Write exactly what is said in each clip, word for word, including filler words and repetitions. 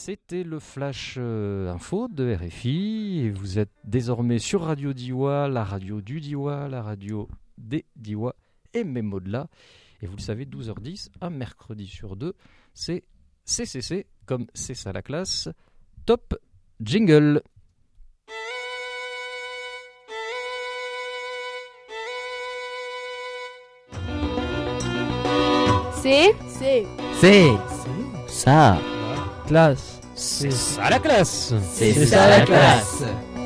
C'était le flash euh, info de R F I et vous êtes désormais sur Radio Diois, la radio du Diois, la radio des Diois et même au-delà. Et vous le savez, douze heures dix, un mercredi sur deux, c'est C C C, comme c'est ça la classe. Top jingle. C'est C'est C'est ça classe. C'est ça la classe. C'est ça la classe.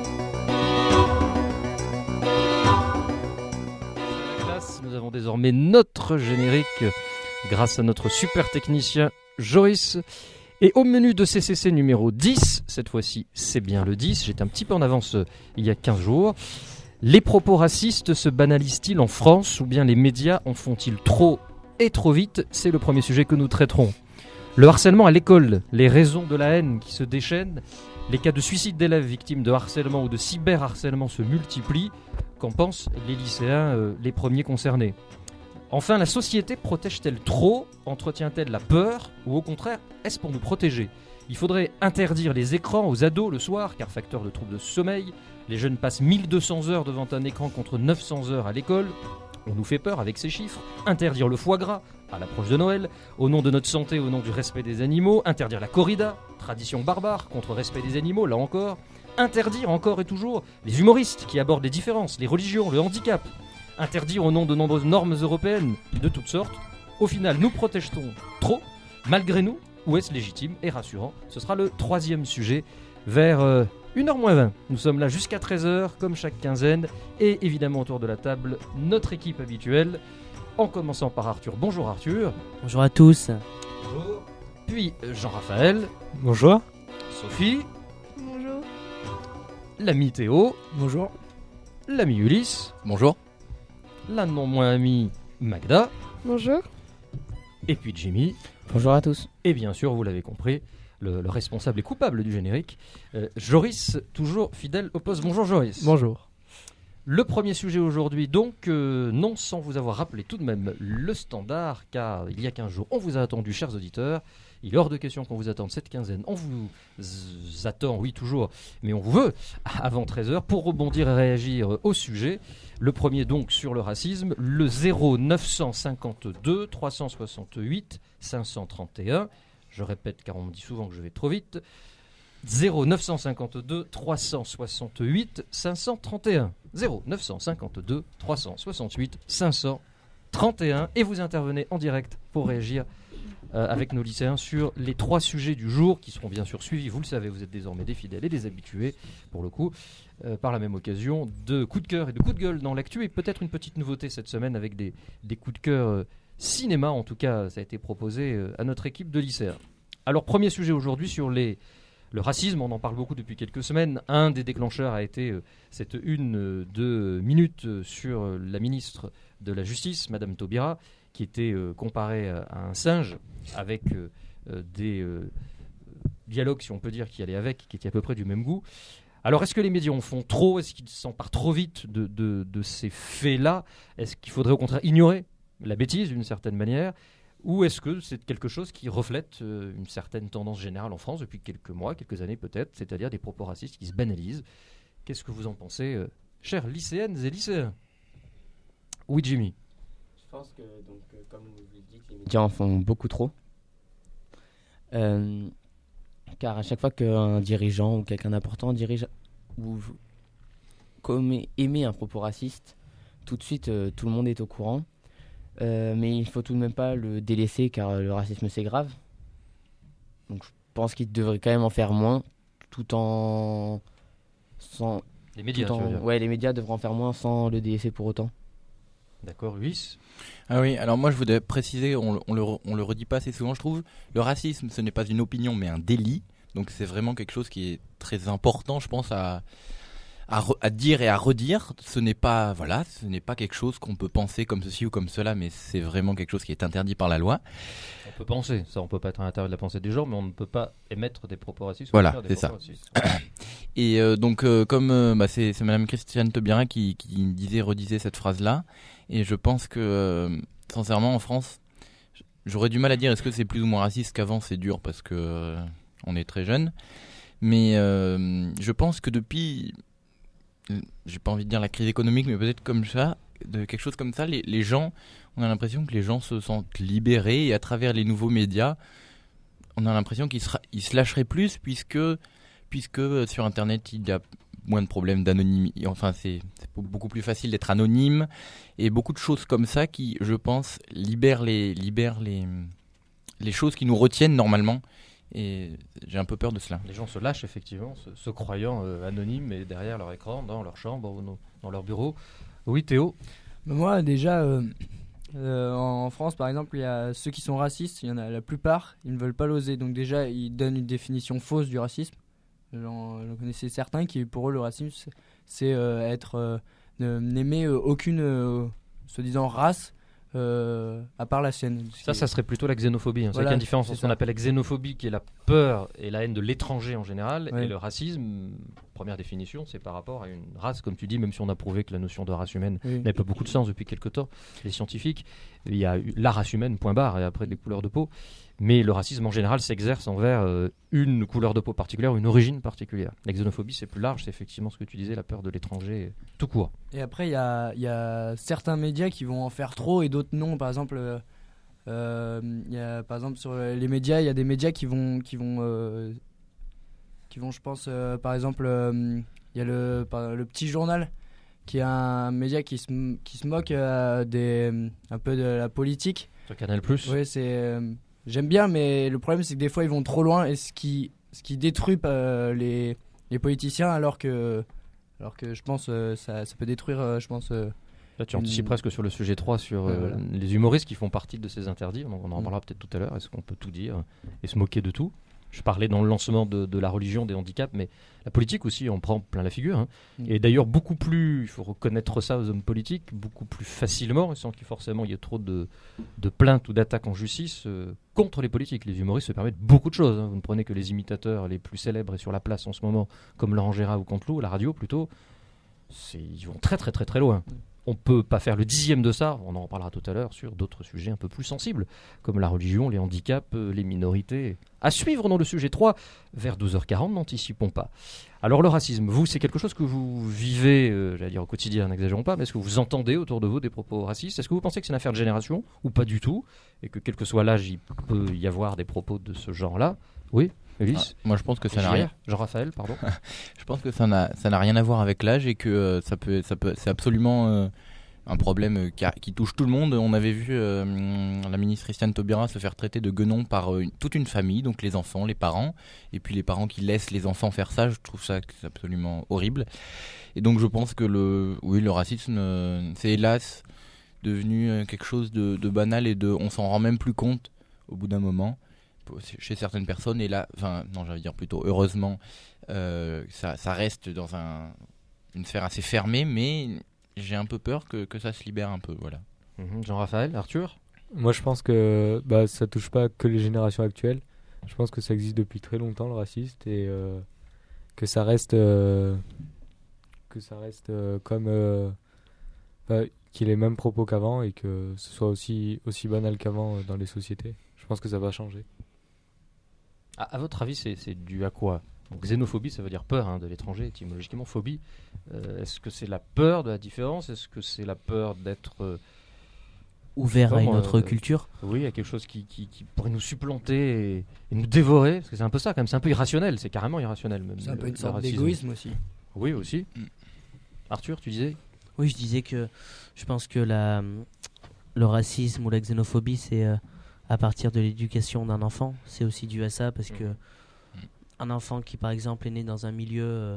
Nous avons désormais notre générique grâce à notre super technicien Joris. Et au menu de C C C numéro dix, cette fois-ci c'est bien le dix, j'étais un petit peu en avance euh, il y a quinze jours. Les propos racistes se banalisent-ils en France ou bien les médias en font-ils trop et trop vite? C'est le premier sujet que nous traiterons. Le harcèlement à l'école, les raisons de la haine qui se déchaînent, les cas de suicide d'élèves victimes de harcèlement ou de cyberharcèlement se multiplient. Qu'en pensent les lycéens, euh, les premiers concernés? Enfin, la société protège-t-elle trop? Entretient-elle la peur? Ou au contraire, est-ce pour nous protéger? Il faudrait interdire les écrans aux ados le soir, car facteur de troubles de sommeil. Les jeunes passent mille deux cents heures devant un écran contre neuf cents heures à l'école. On nous fait peur avec ces chiffres. Interdire le foie gras à l'approche de Noël, au nom de notre santé, au nom du respect des animaux. Interdire la corrida, tradition barbare, contre respect des animaux, là encore. Interdire encore et toujours les humoristes qui abordent les différences, les religions, le handicap. Interdire au nom de nombreuses normes européennes de toutes sortes. Au final, nous protège-t-on trop, malgré nous, ou est-ce légitime et rassurant? Ce sera le troisième sujet vers euh, une heure moins vingt. Nous sommes là jusqu'à treize heures, comme chaque quinzaine. Et évidemment, autour de la table, notre équipe habituelle. En commençant par Arthur. Bonjour Arthur. Bonjour à tous. Bonjour. Puis Jean-Raphaël. Bonjour. Sophie. Bonjour. L'ami Théo. Bonjour. L'ami Ulysse. Bonjour. La non moins amie Magda. Bonjour. Et puis Jimmy. Bonjour à tous. Et bien sûr, vous l'avez compris, le, le responsable et coupable du générique, euh, Joris, toujours fidèle au poste. Bonjour Joris. Bonjour. Le premier sujet aujourd'hui, donc, euh, non sans vous avoir rappelé tout de même le standard, car il y a quinze jours, on vous a attendu, chers auditeurs. Il est hors de question qu'on vous attende cette quinzaine. On vous z- attend, oui, toujours, mais on vous veut avant treize heures pour rebondir et réagir au sujet. Le premier, donc, sur le racisme, le zéro neuf cent cinquante-deux trois cent soixante-huit cinq cent trente et un. Je répète, car on me dit souvent que je vais trop vite. zéro neuf cent cinquante-deux trois cent soixante-huit cinq cent trente et un. zéro neuf cent cinquante-deux trois cent soixante-huit cinq cent trente et un. Et vous intervenez en direct pour réagir euh, avec nos lycéens sur les trois sujets du jour qui seront bien sûr suivis. Vous le savez, vous êtes désormais des fidèles et des habitués, pour le coup, euh, par la même occasion, de coups de cœur et de coups de gueule dans l'actu. Et peut-être une petite nouveauté cette semaine avec des, des coups de cœur euh, cinéma. En tout cas, ça a été proposé euh, à notre équipe de lycéens. Alors, premier sujet aujourd'hui sur les... Le racisme, on en parle beaucoup depuis quelques semaines. Un des déclencheurs a été euh, cette une euh, de minutes euh, sur euh, la ministre de la Justice, Madame Taubira, qui était euh, comparée à, à un singe avec euh, euh, des euh, dialogues, si on peut dire, qui allaient avec, qui étaient à peu près du même goût. Alors, est-ce que les médias en font trop? Est-ce qu'ils s'emparent trop vite de, de, de ces faits-là? Est-ce qu'il faudrait au contraire ignorer la bêtise d'une certaine manière? Ou est-ce que c'est quelque chose qui reflète euh, une certaine tendance générale en France depuis quelques mois, quelques années peut-être, c'est-à-dire des propos racistes qui se banalisent? Qu'est-ce que vous en pensez, euh, chers lycéennes et lycéens? Oui, Jimmy. Je pense que, donc, euh, comme vous le dites, les médias en font beaucoup trop. Euh, car à chaque fois qu'un dirigeant ou quelqu'un d'important dirige ou commet, émet un propos raciste, tout de suite, euh, tout le monde est au courant. Euh, mais il faut tout de même pas le délaisser car le racisme c'est grave. Donc je pense qu'il devrait quand même en faire moins, tout en sans les médias. tout en, tu veux dire. ouais, les médias devraient en faire moins sans le délaisser pour autant. D'accord, Ulysse. Ah oui, alors moi je voudrais préciser, on, on, le, on le redit pas assez souvent je trouve, le racisme ce n'est pas une opinion mais un délit, donc c'est vraiment quelque chose qui est très important je pense à, à, re, à dire et à redire. Ce n'est pas, voilà, ce n'est pas quelque chose qu'on peut penser comme ceci ou comme cela, mais c'est vraiment quelque chose qui est interdit par la loi. On peut penser, ça on peut pas être à l'intérieur de la pensée des gens, mais on ne peut pas émettre des propos racistes. Voilà, des c'est ça. racistes. Et euh, donc euh, comme euh, bah, c'est, c'est Madame Christiane Taubira qui, qui disait, redisait cette phrase-là, et je pense que euh, sincèrement en France, j'aurais du mal à dire est-ce que c'est plus ou moins raciste qu'avant, c'est dur parce que euh, on est très jeune. Mais euh, je pense que depuis, j'ai pas envie de dire la crise économique, mais peut-être comme ça, de quelque chose comme ça, les, les gens, on a l'impression que les gens se sentent libérés, et à travers les nouveaux médias, on a l'impression qu'ils se, ils se lâcheraient plus, puisque, puisque sur Internet, il y a moins de problèmes d'anonymité. Enfin, c'est, c'est beaucoup plus facile d'être anonyme, et beaucoup de choses comme ça qui, je pense, libèrent les, libèrent les, les choses qui nous retiennent normalement. Et j'ai un peu peur de cela. Les gens se lâchent effectivement, se, se croyant euh, anonymes et derrière leur écran, dans leur chambre ou no, dans leur bureau. Oui, Théo. Moi, déjà, euh, euh, en France, par exemple, il y a ceux qui sont racistes. Il y en a la plupart, ils ne veulent pas l'oser. Donc déjà, ils donnent une définition fausse du racisme. J'en, j'en connaissais certains qui, pour eux, le racisme, c'est, c'est euh, être euh, ne, n'aimer euh, aucune, euh, soi-disant, race. Euh, à part la sienne. Ça, ça serait plutôt la xénophobie. Hein. Voilà, c'est qu'il y a une différence c'est entre ce qu'on ça. appelle la xénophobie, qui est la peur et la haine de l'étranger en général, Ouais. et le racisme, première définition, c'est par rapport à une race, comme tu dis, même si on a prouvé que la notion de race humaine Oui. n'avait pas beaucoup de sens depuis quelque temps, les scientifiques, il y a eu la race humaine, point barre, et après les couleurs de peau. Mais le racisme en général s'exerce envers euh, une couleur de peau particulière, une origine particulière. La xénophobie, c'est plus large, c'est effectivement ce que tu disais, la peur de l'étranger, tout court. Et après, il y a, il y a certains médias qui vont en faire trop et d'autres non. Par exemple, euh, euh, il y a, par exemple sur les médias, il y a des médias qui vont, qui vont, euh, qui vont, je pense, euh, par exemple, euh, il y a le, par- le Petit Journal, qui est un média qui se, qui se moque euh, des, un peu de la politique. Sur Canal plus. Oui, c'est, euh, j'aime bien, mais le problème c'est que des fois ils vont trop loin et ce qui, ce qui détruit euh, les, les politiciens, alors que, alors que je pense euh, ça, ça peut détruire, euh, je pense. euh, Là, tu anticipes Une- presque sur le sujet trois, sur Ouais, euh, voilà. les humoristes qui font partie de ces interdits. On en, on en Mm. parlera peut-être tout à l'heure. Est-ce qu'on peut tout dire et se moquer de tout? Je parlais dans le lancement de, de la religion, des handicaps, mais la politique aussi en prend plein la figure. Hein. Mm. Et d'ailleurs, beaucoup plus, il faut reconnaître ça aux hommes politiques, beaucoup plus facilement, et sans qu'il forcément il y ait trop de, de plaintes ou d'attaques en justice euh, contre les politiques. Les humoristes se permettent beaucoup de choses. Hein. Vous ne prenez que les imitateurs les plus célèbres et sur la place en ce moment, comme Laurent Gérard ou Canteloup, la radio plutôt, c'est, ils vont très très très très loin. On peut pas faire le dixième de ça, on en reparlera tout à l'heure sur d'autres sujets un peu plus sensibles, comme la religion, les handicaps, euh, les minorités. À suivre dans le sujet trois, vers douze heures quarante, n'anticipons pas. Alors le racisme, vous, c'est quelque chose que vous vivez, euh, j'allais dire au quotidien, n'exagérons pas, mais est-ce que vous entendez autour de vous des propos racistes? Est-ce que vous pensez que c'est une affaire de génération, ou pas du tout? Et que quel que soit l'âge, il peut y avoir des propos de ce genre-là? Oui, Ulysse? Ah, moi, je pense que ça n'a J R? rien. Jean-Raphaël, pardon. Je pense que ça n'a ça n'a rien à voir avec l'âge et que euh, ça peut ça peut c'est absolument euh, un problème euh, qui, a- qui touche tout le monde. On avait vu euh, la ministre Christiane Taubira se faire traiter de guenon par euh, une- toute une famille, donc les enfants, les parents, et puis les parents qui laissent les enfants faire ça. Je trouve ça que c'est absolument horrible. Et donc je pense que le oui le racisme euh, c'est hélas devenu euh, quelque chose de, de banal et de on s'en rend même plus compte au bout d'un moment pour- chez certaines personnes. Et là, enfin non, j'allais dire plutôt heureusement. Euh, ça, ça reste dans un, une sphère assez fermée, mais j'ai un peu peur que, que ça se libère un peu. Voilà. Mhm. Jean-Raphaël, Arthur? Moi, je pense que bah, ça touche pas que les générations actuelles. Je pense que ça existe depuis très longtemps, le racisme, et euh, que ça reste, euh, que ça reste euh, comme euh, bah, qu'il ait les mêmes propos qu'avant et que ce soit aussi, aussi banal qu'avant euh, dans les sociétés. Je pense que ça va changer. À, à votre avis, c'est, c'est dû à quoi? Donc, xénophobie, ça veut dire peur hein, de l'étranger, étymologiquement phobie. Euh, est-ce que c'est la peur de la différence? Est-ce que c'est la peur d'être euh, Ouvert à Comment, une autre euh, culture. oui, à quelque chose qui, qui, qui pourrait nous supplanter et, et nous dévorer? Parce que c'est un peu ça, quand même. C'est un peu irrationnel. C'est carrément irrationnel, même. C'est un le- peu une le sorte racisme. d'égoïsme aussi. Oui, aussi. Mm. Arthur, tu disais? Oui, je disais que je pense que la, le racisme ou la xénophobie, c'est euh, à partir de l'éducation d'un enfant. C'est aussi dû à ça parce que un enfant qui, par exemple, est né dans un milieu euh,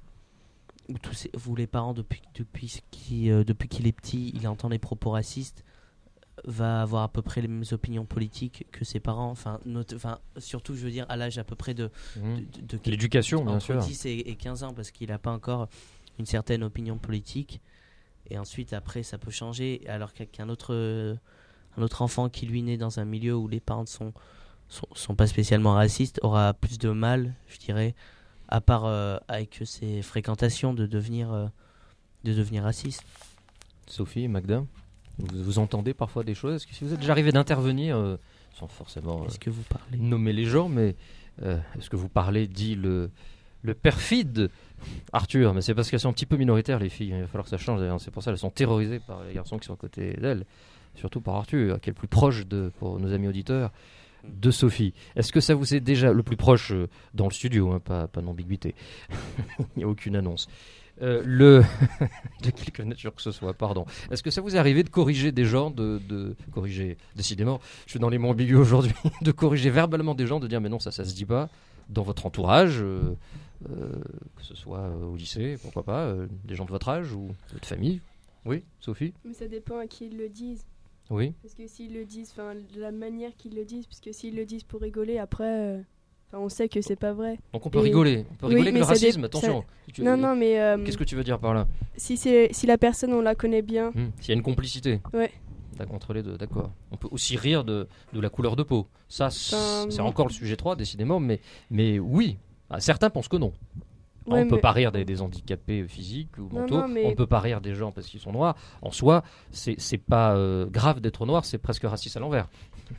où tous ses- où les parents, depuis, depuis, qu'il, euh, depuis qu'il est petit, il entend des propos racistes, va avoir à peu près les mêmes opinions politiques que ses parents. Enfin, note- enfin surtout, je veux dire, à l'âge à peu près de, Mhm. de, de- de- L'éducation, bien entre sûr. dix et, et quinze ans parce qu'il n'a pas encore une certaine opinion politique et ensuite après ça peut changer alors qu'un qu'un autre euh, un autre enfant qui lui naît dans un milieu où les parents sont sont, sont pas spécialement racistes aura plus de mal, je dirais, à part euh, avec ses fréquentations de devenir euh, de devenir raciste. Sophie, Magda, vous, vous entendez parfois des choses? Est-ce que si vous êtes déjà arrivé d'intervenir, euh, sans forcément euh, Est-ce que vous parlez? nommer les gens, mais Euh, est-ce que vous parlez, dit le, le perfide Arthur, mais c'est parce qu'elles sont un petit peu minoritaires, les filles. Il va falloir que ça change. D'ailleurs. C'est pour ça qu'elles sont terrorisées par les garçons qui sont à côté d'elles. Surtout par Arthur, qui est le plus proche, de, pour nos amis auditeurs, de Sophie. Est-ce que ça vous est déjà le plus proche euh, dans le studio, hein, pas, pas d'ambiguïté. Il n'y a aucune annonce. Euh, le de quelque nature que ce soit, pardon. Est-ce que ça vous est arrivé de corriger des gens, de, de corriger, décidément, je suis dans les mots ambigus aujourd'hui, de corriger verbalement des gens, de dire mais non, ça, ça se dit pas, dans votre entourage, euh, euh, que ce soit euh, au lycée, pourquoi pas, euh, des gens de votre âge ou de votre famille. Oui, Sophie? Mais ça dépend à qui ils le disent. Oui. Parce que s'ils le disent, enfin, de la manière qu'ils le disent, parce que s'ils le disent pour rigoler, après, euh, enfin, on sait que c'est pas vrai. Donc on peut Et- rigoler, on peut Oui, rigoler avec mais le ça racisme, dé- attention. Tu- Non, non, mais euh, Qu'est-ce que tu veux dire par là? si, c'est, si la personne, on la connaît bien, Hmm, S'il y a une complicité. Ouais. D'accord, entre les deux, d'accord. On peut aussi rire de, de la couleur de peau. Ça, c'est Enfin, c'est bon. encore le sujet trois, décidément, mais, mais oui. Ah, certains pensent que non. Ouais, on ne peut mais- pas rire des, des handicapés physiques ou Non, mentaux. non, mais- On ne peut pas rire des gens parce qu'ils sont noirs. En soi, c'est c'est pas euh, grave d'être noir, c'est presque raciste à l'envers.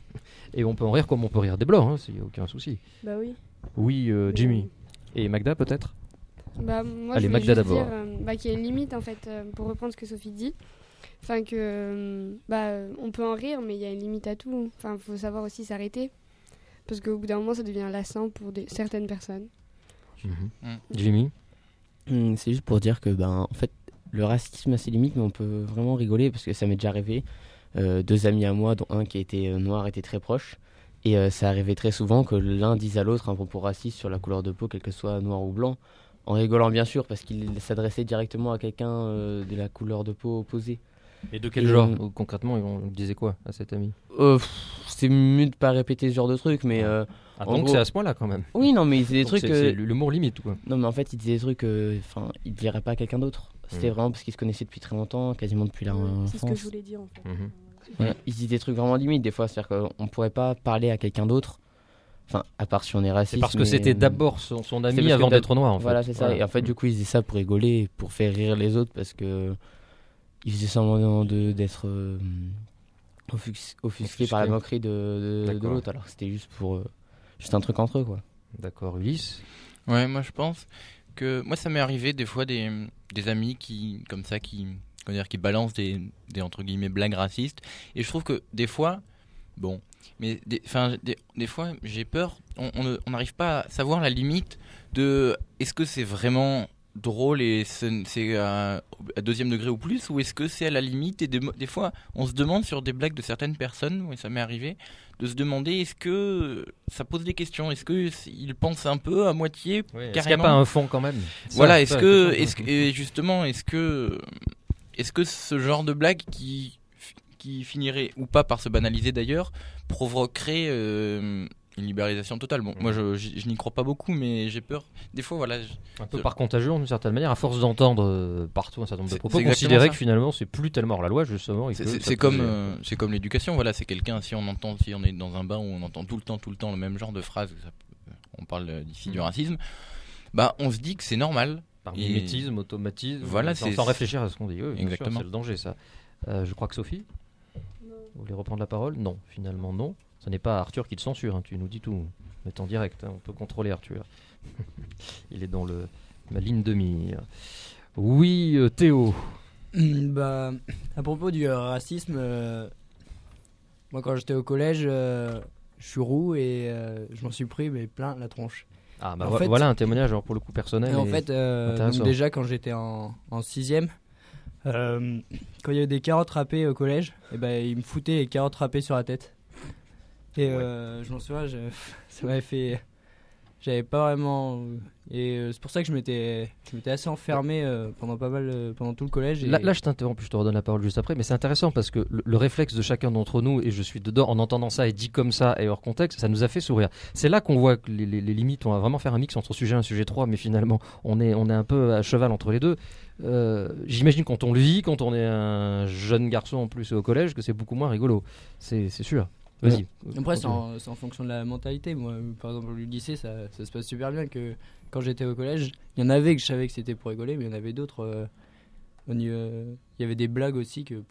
Et on peut en rire comme on peut rire des blancs, hein, s'il n'y a aucun souci. bah oui. Oui, euh, Jimmy. Et Magda, peut-être? Bah, moi, Allez, je voulais Magda juste d'abord. dire euh, bah, qu'il y a une limite, en fait, euh, pour reprendre ce que Sophie dit. Enfin, que, euh, bah, euh, on peut en rire, mais il y a une limite à tout. Enfin, il faut savoir aussi s'arrêter. Parce qu'au bout d'un moment, ça devient lassant pour des, certaines personnes. Mhm. Mm. Jimmy? Hum, C'est juste pour dire que ben en fait le racisme a ses limites, mais on peut vraiment rigoler parce que ça m'est déjà arrivé. Euh, deux amis à moi, dont un qui était euh, noir, étaient très proches, et euh, ça arrivait très souvent que l'un dise à l'autre un propos raciste sur la couleur de peau, quel que soit noir ou blanc, en rigolant bien sûr parce qu'il s'adressait directement à quelqu'un euh, de la couleur de peau opposée. Et de quel Et, genre? euh, Ou concrètement, on disait quoi à cet ami? Euh, pff, c'est mieux de pas répéter ce genre de truc, mais euh, Ah, En donc gros- c'est à ce point-là quand même. oui, non, mais il disait des Donc trucs. c'est- euh, c'est l'humour limite, quoi. Non, mais en fait, il disait des trucs. Enfin, il dirait pas à quelqu'un d'autre. C'était Mm. vraiment parce qu'ils se connaissaient depuis très longtemps, quasiment depuis la C'est ce que je enfance. voulais dire, en fait. Mhm. Voilà, il dit des trucs vraiment limites des fois, c'est-à-dire qu'on pourrait pas parler à quelqu'un d'autre, enfin, à part si on est raciste. C'est parce que mais- c'était d'abord son, son C'est ami parce que avant d'ab- d'être noir, en fait. Voilà, c'est ça. Voilà. Et en fait, du coup, il disait ça pour rigoler, pour faire rire les autres, parce que il faisait semblant de- d'être euh, offus- offusqué par la Offusqué. moquerie de, de- de D'accord. l'autre, alors que c'était juste pour. euh, juste un truc entre eux, quoi. D'accord, Ulysse. Ouais, moi je pense que moi ça m'est arrivé des fois des, des amis qui comme ça qui comment dire, qui balancent des, des entre guillemets blagues racistes, et je trouve que des fois bon mais des, enfin des, des fois j'ai peur, on on ne- on n'arrive pas à savoir la limite de est-ce que c'est vraiment drôle et c'est c'est à, à deuxième degré ou plus, ou est-ce que c'est à la limite, et des, mo- des fois on se demande sur des blagues de certaines personnes, oui, ça m'est arrivé de se demander est-ce que ça pose des questions, est-ce que c'est- ils pensent un peu à moitié Est-ce qu'il n'y a carrément. pas un fond quand même? Voilà, Ça, est-ce ça, que, la question, est-ce que, et justement, est-ce que, est-ce que ce genre de blague qui, qui finirait ou pas par se banaliser d'ailleurs, provoquerait euh, une libéralisation totale? Bon, moi je, je, je n'y crois pas beaucoup, mais j'ai peur. Des fois, voilà. je- Un peu par contagion d'une certaine manière, à force d'entendre euh, partout un certain nombre de C'est- propos, c'est exactement considérer ça. que finalement c'est plus tellement hors la loi justement. et C'est, que c'est- ça c'est peut- comme, euh, c'est comme l'éducation. Voilà, c'est quelqu'un. Si on entend, si on est dans un bain où on entend tout le temps, tout le temps le même genre de phrase, ça peut- on parle euh, d'ici du Mm. racisme. Bah, on se dit que c'est normal. par et- mimétisme, automatisme, Voilà, sans, c'est- sans réfléchir à ce qu'on dit. Oui, bien sûr, Exactement. c'est le danger ça. Euh, je crois que Sophie, vous voulez reprendre la parole? Non, finalement non. Ce n'est pas Arthur qui te censure, hein, tu nous dis tout. On est en direct, hein, on peut contrôler Arthur. Il est dans le, ma ligne de mire. Oui, euh, Théo. Bah, à propos du euh, racisme, euh, moi quand j'étais au collège, euh, je suis roux et euh, je m'en suis pris mais plein la tronche. Ah, bah En vo- fait- voilà un témoignage alors, pour le coup personnel. Et en et- fait, euh, intéressant. donc déjà quand j'étais en, en sixième, euh, quand il y avait des carottes râpées au collège, et ben ils me foutaient les carottes râpées sur la tête. Et euh, je m'en souviens, je- ça m'avait fait, j'avais pas vraiment, et euh, c'est pour ça que je m'étais, je m'étais assez enfermé euh, pendant pas mal, euh, pendant tout le collège. Et... Là, là, je t'interromps, puis je te redonne la parole juste après, mais c'est intéressant parce que le, le réflexe de chacun d'entre nous, et je suis dedans en entendant ça et dit comme ça et hors contexte, ça nous a fait sourire. C'est là qu'on voit que les, les- les limites, on va vraiment faire un mix entre sujet un et sujet trois, mais finalement, on est, on est un peu à cheval entre les deux. Euh, J'imagine quand on le vit, quand on est un jeune garçon en plus au collège, que c'est beaucoup moins rigolo. C'est c'est sûr. Vas-y. Après, c'est en, c'est en fonction de la mentalité. Moi, par exemple, au lycée, ça, ça se passe super bien. Que quand j'étais au collège, il y en avait que je savais que c'était pour rigoler, mais il y en avait d'autres. euh, au niveau- Il y avait des blagues aussi que pff,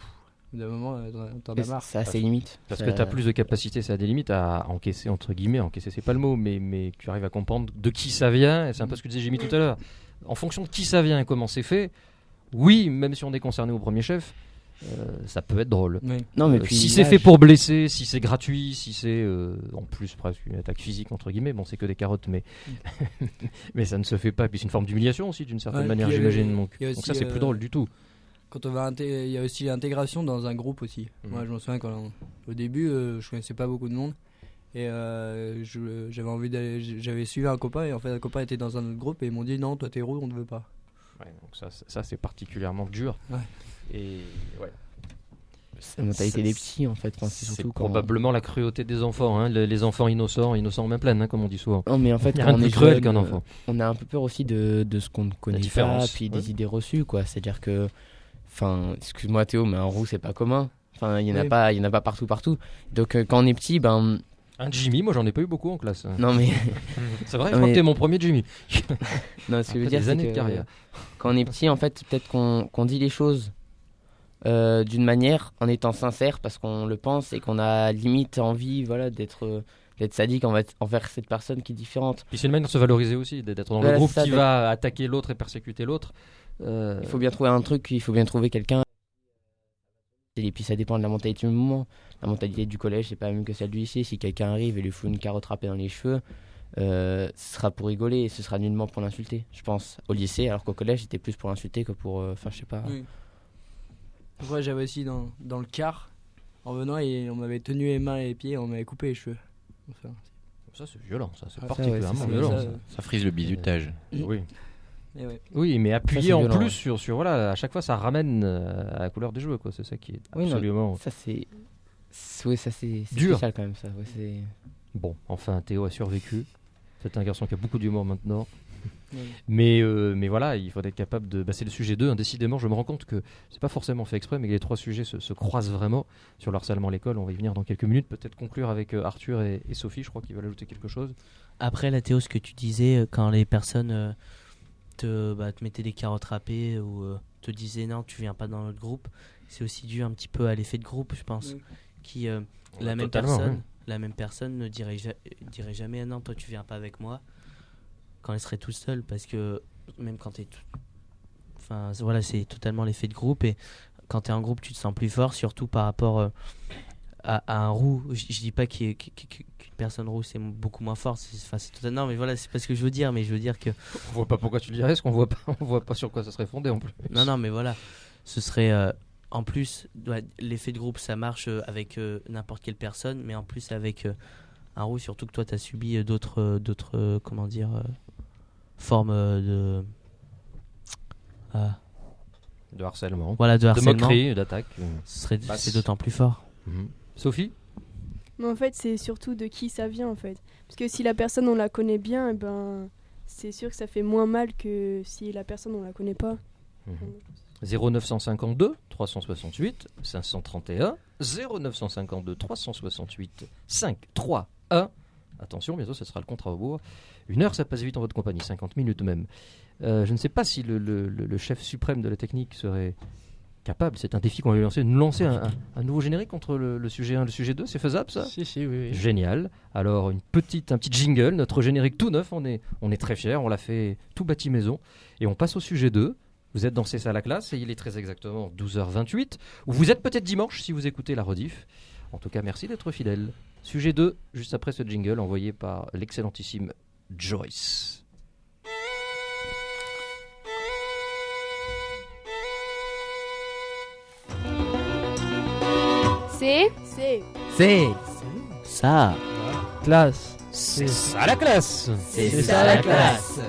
Au bout d'un moment, euh, t'en- t'en Mais as marre. C'est à ses limites. Parce Ça- que tu as plus de capacité, ça a des limites à encaisser, entre guillemets, encaisser c'est pas le mot, mais, mais tu arrives à comprendre de qui ça vient, et c'est un peu ce que disait Jimmy tout à l'heure. En fonction de qui ça vient et comment c'est fait, oui, même si on est concerné au premier chef, euh, ça peut être drôle. Oui. Non, mais Euh, puis si c'est l'âge- fait pour blesser, si c'est gratuit, si c'est euh, en plus presque une attaque physique, entre guillemets, bon, c'est que des carottes, mais, mais ça ne se fait pas. Et puis c'est une forme d'humiliation aussi, d'une certaine Ouais, manière, puis il y a- j'imagine. Donc, il y a donc aussi, ça, c'est euh, plus drôle du tout. Quand on va inté- il y a aussi l'intégration dans un groupe aussi. Mhm. Moi, je me souviens quand au début, euh, je connaissais pas beaucoup de monde et euh, je- j'avais envie d'aller, j'avais suivi un copain et en fait un copain était dans un autre groupe et ils m'ont dit non, toi t'es roux, on ne veut pas. Ouais, donc ça, c'est- ça c'est particulièrement dur. Ouais. Et ouais. C'est la mentalité C'est- des petits en fait. Enfin, c'est C'est surtout quand- probablement la cruauté des enfants, hein, les, les enfants innocents, innocents en main pleine, hein, comme on dit souvent. Non, mais en fait, Il y a quand rien de on est plus cruel jeune, qu'un euh, enfant. on a un peu peur aussi de, de ce qu'on ne connaît pas, différence, puis ouais. des idées reçues, quoi. C'est-à-dire que, enfin, excuse-moi Théo, mais un roux c'est pas commun. Enfin, il y en a Oui. pas, il y en a pas partout, partout. Donc euh, quand on est petit, ben, Un Jimmy, moi j'en ai pas eu beaucoup en classe. non mais, C'est vrai, je Non, crois mais- que t'es mon premier Jimmy. non, ce que je veux Après dire, des c'est années de que carrière. quand on est petit, en fait, peut-être qu'on qu'on dit les choses euh, d'une manière en étant sincère parce qu'on le pense et qu'on a limite envie, voilà, d'être euh, d'être sadique envers, envers cette personne qui est différente. Puis c'est une manière de se valoriser aussi, d'être dans Voilà, le groupe c'est ça, qui d'être- va attaquer l'autre et persécuter l'autre. Euh, Il faut bien trouver un truc, il faut bien trouver quelqu'un. Et puis ça dépend de la mentalité du moment. La mentalité du collège, c'est pas la même que celle du lycée. Si quelqu'un arrive et lui fout une carotte râpée dans les cheveux, euh, ce sera pour rigoler et ce sera nullement pour l'insulter, je pense. Au lycée, alors qu'au collège, c'était plus pour l'insulter que pour. euh, Enfin, je sais pas. Oui. Après, j'avais aussi dans, dans le car, en venant, et on m'avait tenu les mains et les pieds, on m'avait coupé les cheveux. Enfin, Ça c'est violent, ça c'est Ah, ça, particulièrement ouais, ça, c'est- violent. ça, ça. euh, Ça frise le bizutage. Oui. et ouais. Oui, mais appuyer c'est en violent, plus ouais. sur, sur voilà, à chaque fois ça ramène euh, à la couleur des jeux, quoi. C'est ça qui est Oui, non. absolument Ça, c'est. c'est- Oui, ça, c'est c'est Dur. spécial quand même, ça. Ouais, c'est... bon. Enfin, Théo a survécu. C'est un garçon qui a beaucoup d'humour maintenant. Ouais. Mais, euh, mais voilà, il faut être capable de. Bah, c'est le sujet deux, hein. Décidément, je me rends compte que c'est pas forcément fait exprès, mais que les trois sujets se, se croisent vraiment sur le harcèlement à l'école. On va y venir dans quelques minutes. Peut-être conclure avec euh, Arthur et, et Sophie. Je crois qu'ils veulent ajouter quelque chose. Après, la Théo, ce que tu disais, euh, quand les personnes euh, te, bah, te mettaient des carottes râpées ou euh, te disaient non, tu viens pas dans notre groupe, c'est aussi dû un petit peu à l'effet de groupe, je pense. Oui. Qui, euh, la, Ouais, même totalement, personne, oui. la même personne ne dirait, ja- dirait jamais ah non, toi tu viens pas avec moi quand elle serait tout seule, parce que même quand t'es tout. Enfin, c'est- voilà, c'est totalement l'effet de groupe, et quand t'es en groupe, tu te sens plus fort, surtout par rapport. euh, À, à un roux, je, je dis pas qu'il y ait- qu'- qu'- qu'une personne roux c'est beaucoup moins fort, c'est, enfin, c'est totalement, mais voilà, c'est pas ce que je veux dire, mais je veux dire que On voit pas pourquoi tu le dirais, parce qu'on voit pas, on voit pas sur quoi ça serait fondé en plus. non, non, mais voilà, ce serait euh, en plus, ouais, l'effet de groupe ça marche euh, avec euh, n'importe quelle personne, mais en plus avec euh, un roux, surtout que toi t'as subi euh, d'autres, euh, d'autres euh, comment dire, euh, formes euh, de. Ah, De harcèlement. voilà, de De harcèlement, moquerie, d'attaque. ce serait, Bah, c'est c'est- d'autant plus fort. Mhm. Sophie. Mais en fait, c'est surtout de qui ça vient en fait. Parce que si la personne on la connaît bien, eh ben c'est sûr que ça fait moins mal que si la personne on la connaît pas. zéro neuf cent cinquante-deux trois cent soixante-huit cinq cent trente et un zéro neuf cent cinquante-deux trois cent soixante-huit cinq cent trente-et-un. Attention, bientôt ce sera le compte à rebours. Une heure, ça passe vite en votre compagnie, cinquante minutes même. Euh, je ne sais pas si le, le- le- le chef suprême de la technique serait capable, c'est un défi qu'on va lui lancer, de nous lancer un, un- un nouveau générique entre le, le sujet un et le sujet deux. C'est faisable ça? Si, si, oui. oui. Génial. Alors une petite, un petit jingle, notre générique tout neuf, on est, on est très fiers, on l'a fait tout bâti maison. Et on passe au sujet deux. Vous êtes dans C'est ça la classe et il est très exactement douze heures vingt-huit. Ou vous êtes peut-être dimanche si vous écoutez la rediff. En tout cas, merci d'être fidèle. Sujet deux, juste après ce jingle envoyé par l'excellentissime Joyce. C'est C'est C'est. Ça, Classe. C'est ça la classe. C'est ça la classe.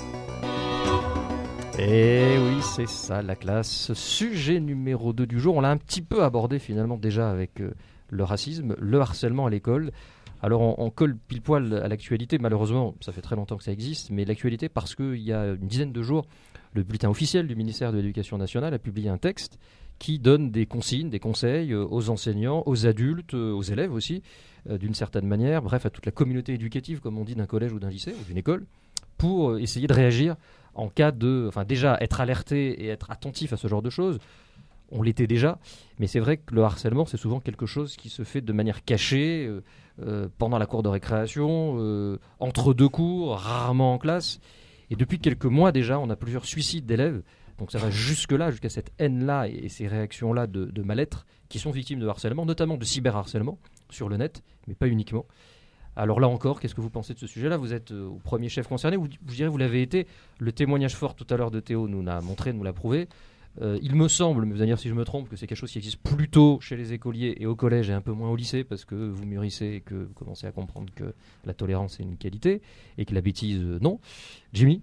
Eh oui, c'est ça la classe. Sujet numéro deux du jour, on l'a un petit peu abordé finalement déjà avec euh, le racisme, le harcèlement à l'école. Alors on, on colle pile poil à l'actualité, malheureusement ça fait très longtemps que ça existe, mais l'actualité parce qu'il y a une dizaine de jours, le bulletin officiel du ministère de l'Éducation nationale a publié un texte qui donne des consignes, des conseils euh, aux enseignants, aux adultes, euh, aux élèves aussi, euh, d'une certaine manière, bref à toute la communauté éducative comme on dit d'un collège ou d'un lycée ou d'une école, pour euh, essayer de réagir en cas de, enfin déjà être alerté et être attentif à ce genre de choses. on l'était déjà, mais c'est vrai que le harcèlement, c'est souvent quelque chose qui se fait de manière cachée, euh, euh, pendant la cour de récréation, euh, entre deux cours, rarement en classe. Et depuis quelques mois déjà, on a plusieurs suicides d'élèves, donc ça va jusque-là, jusqu'à cette haine-là et, et ces réactions-là de, de mal-être, qui sont victimes de harcèlement, notamment de cyberharcèlement sur le net, mais pas uniquement. Alors là encore, qu'est-ce que vous pensez de ce sujet-là? Vous êtes euh, au premier chef concerné, vous, vous direz, vous l'avez été. Le témoignage fort tout à l'heure de Théo nous l'a montré, nous l'a prouvé. Euh, il me semble, mais vous allez dire si je me trompe, que c'est quelque chose qui existe plutôt chez les écoliers et au collège et un peu moins au lycée, parce que vous mûrissez et que vous commencez à comprendre que la tolérance est une qualité et que la bêtise, euh, non. Jimmy?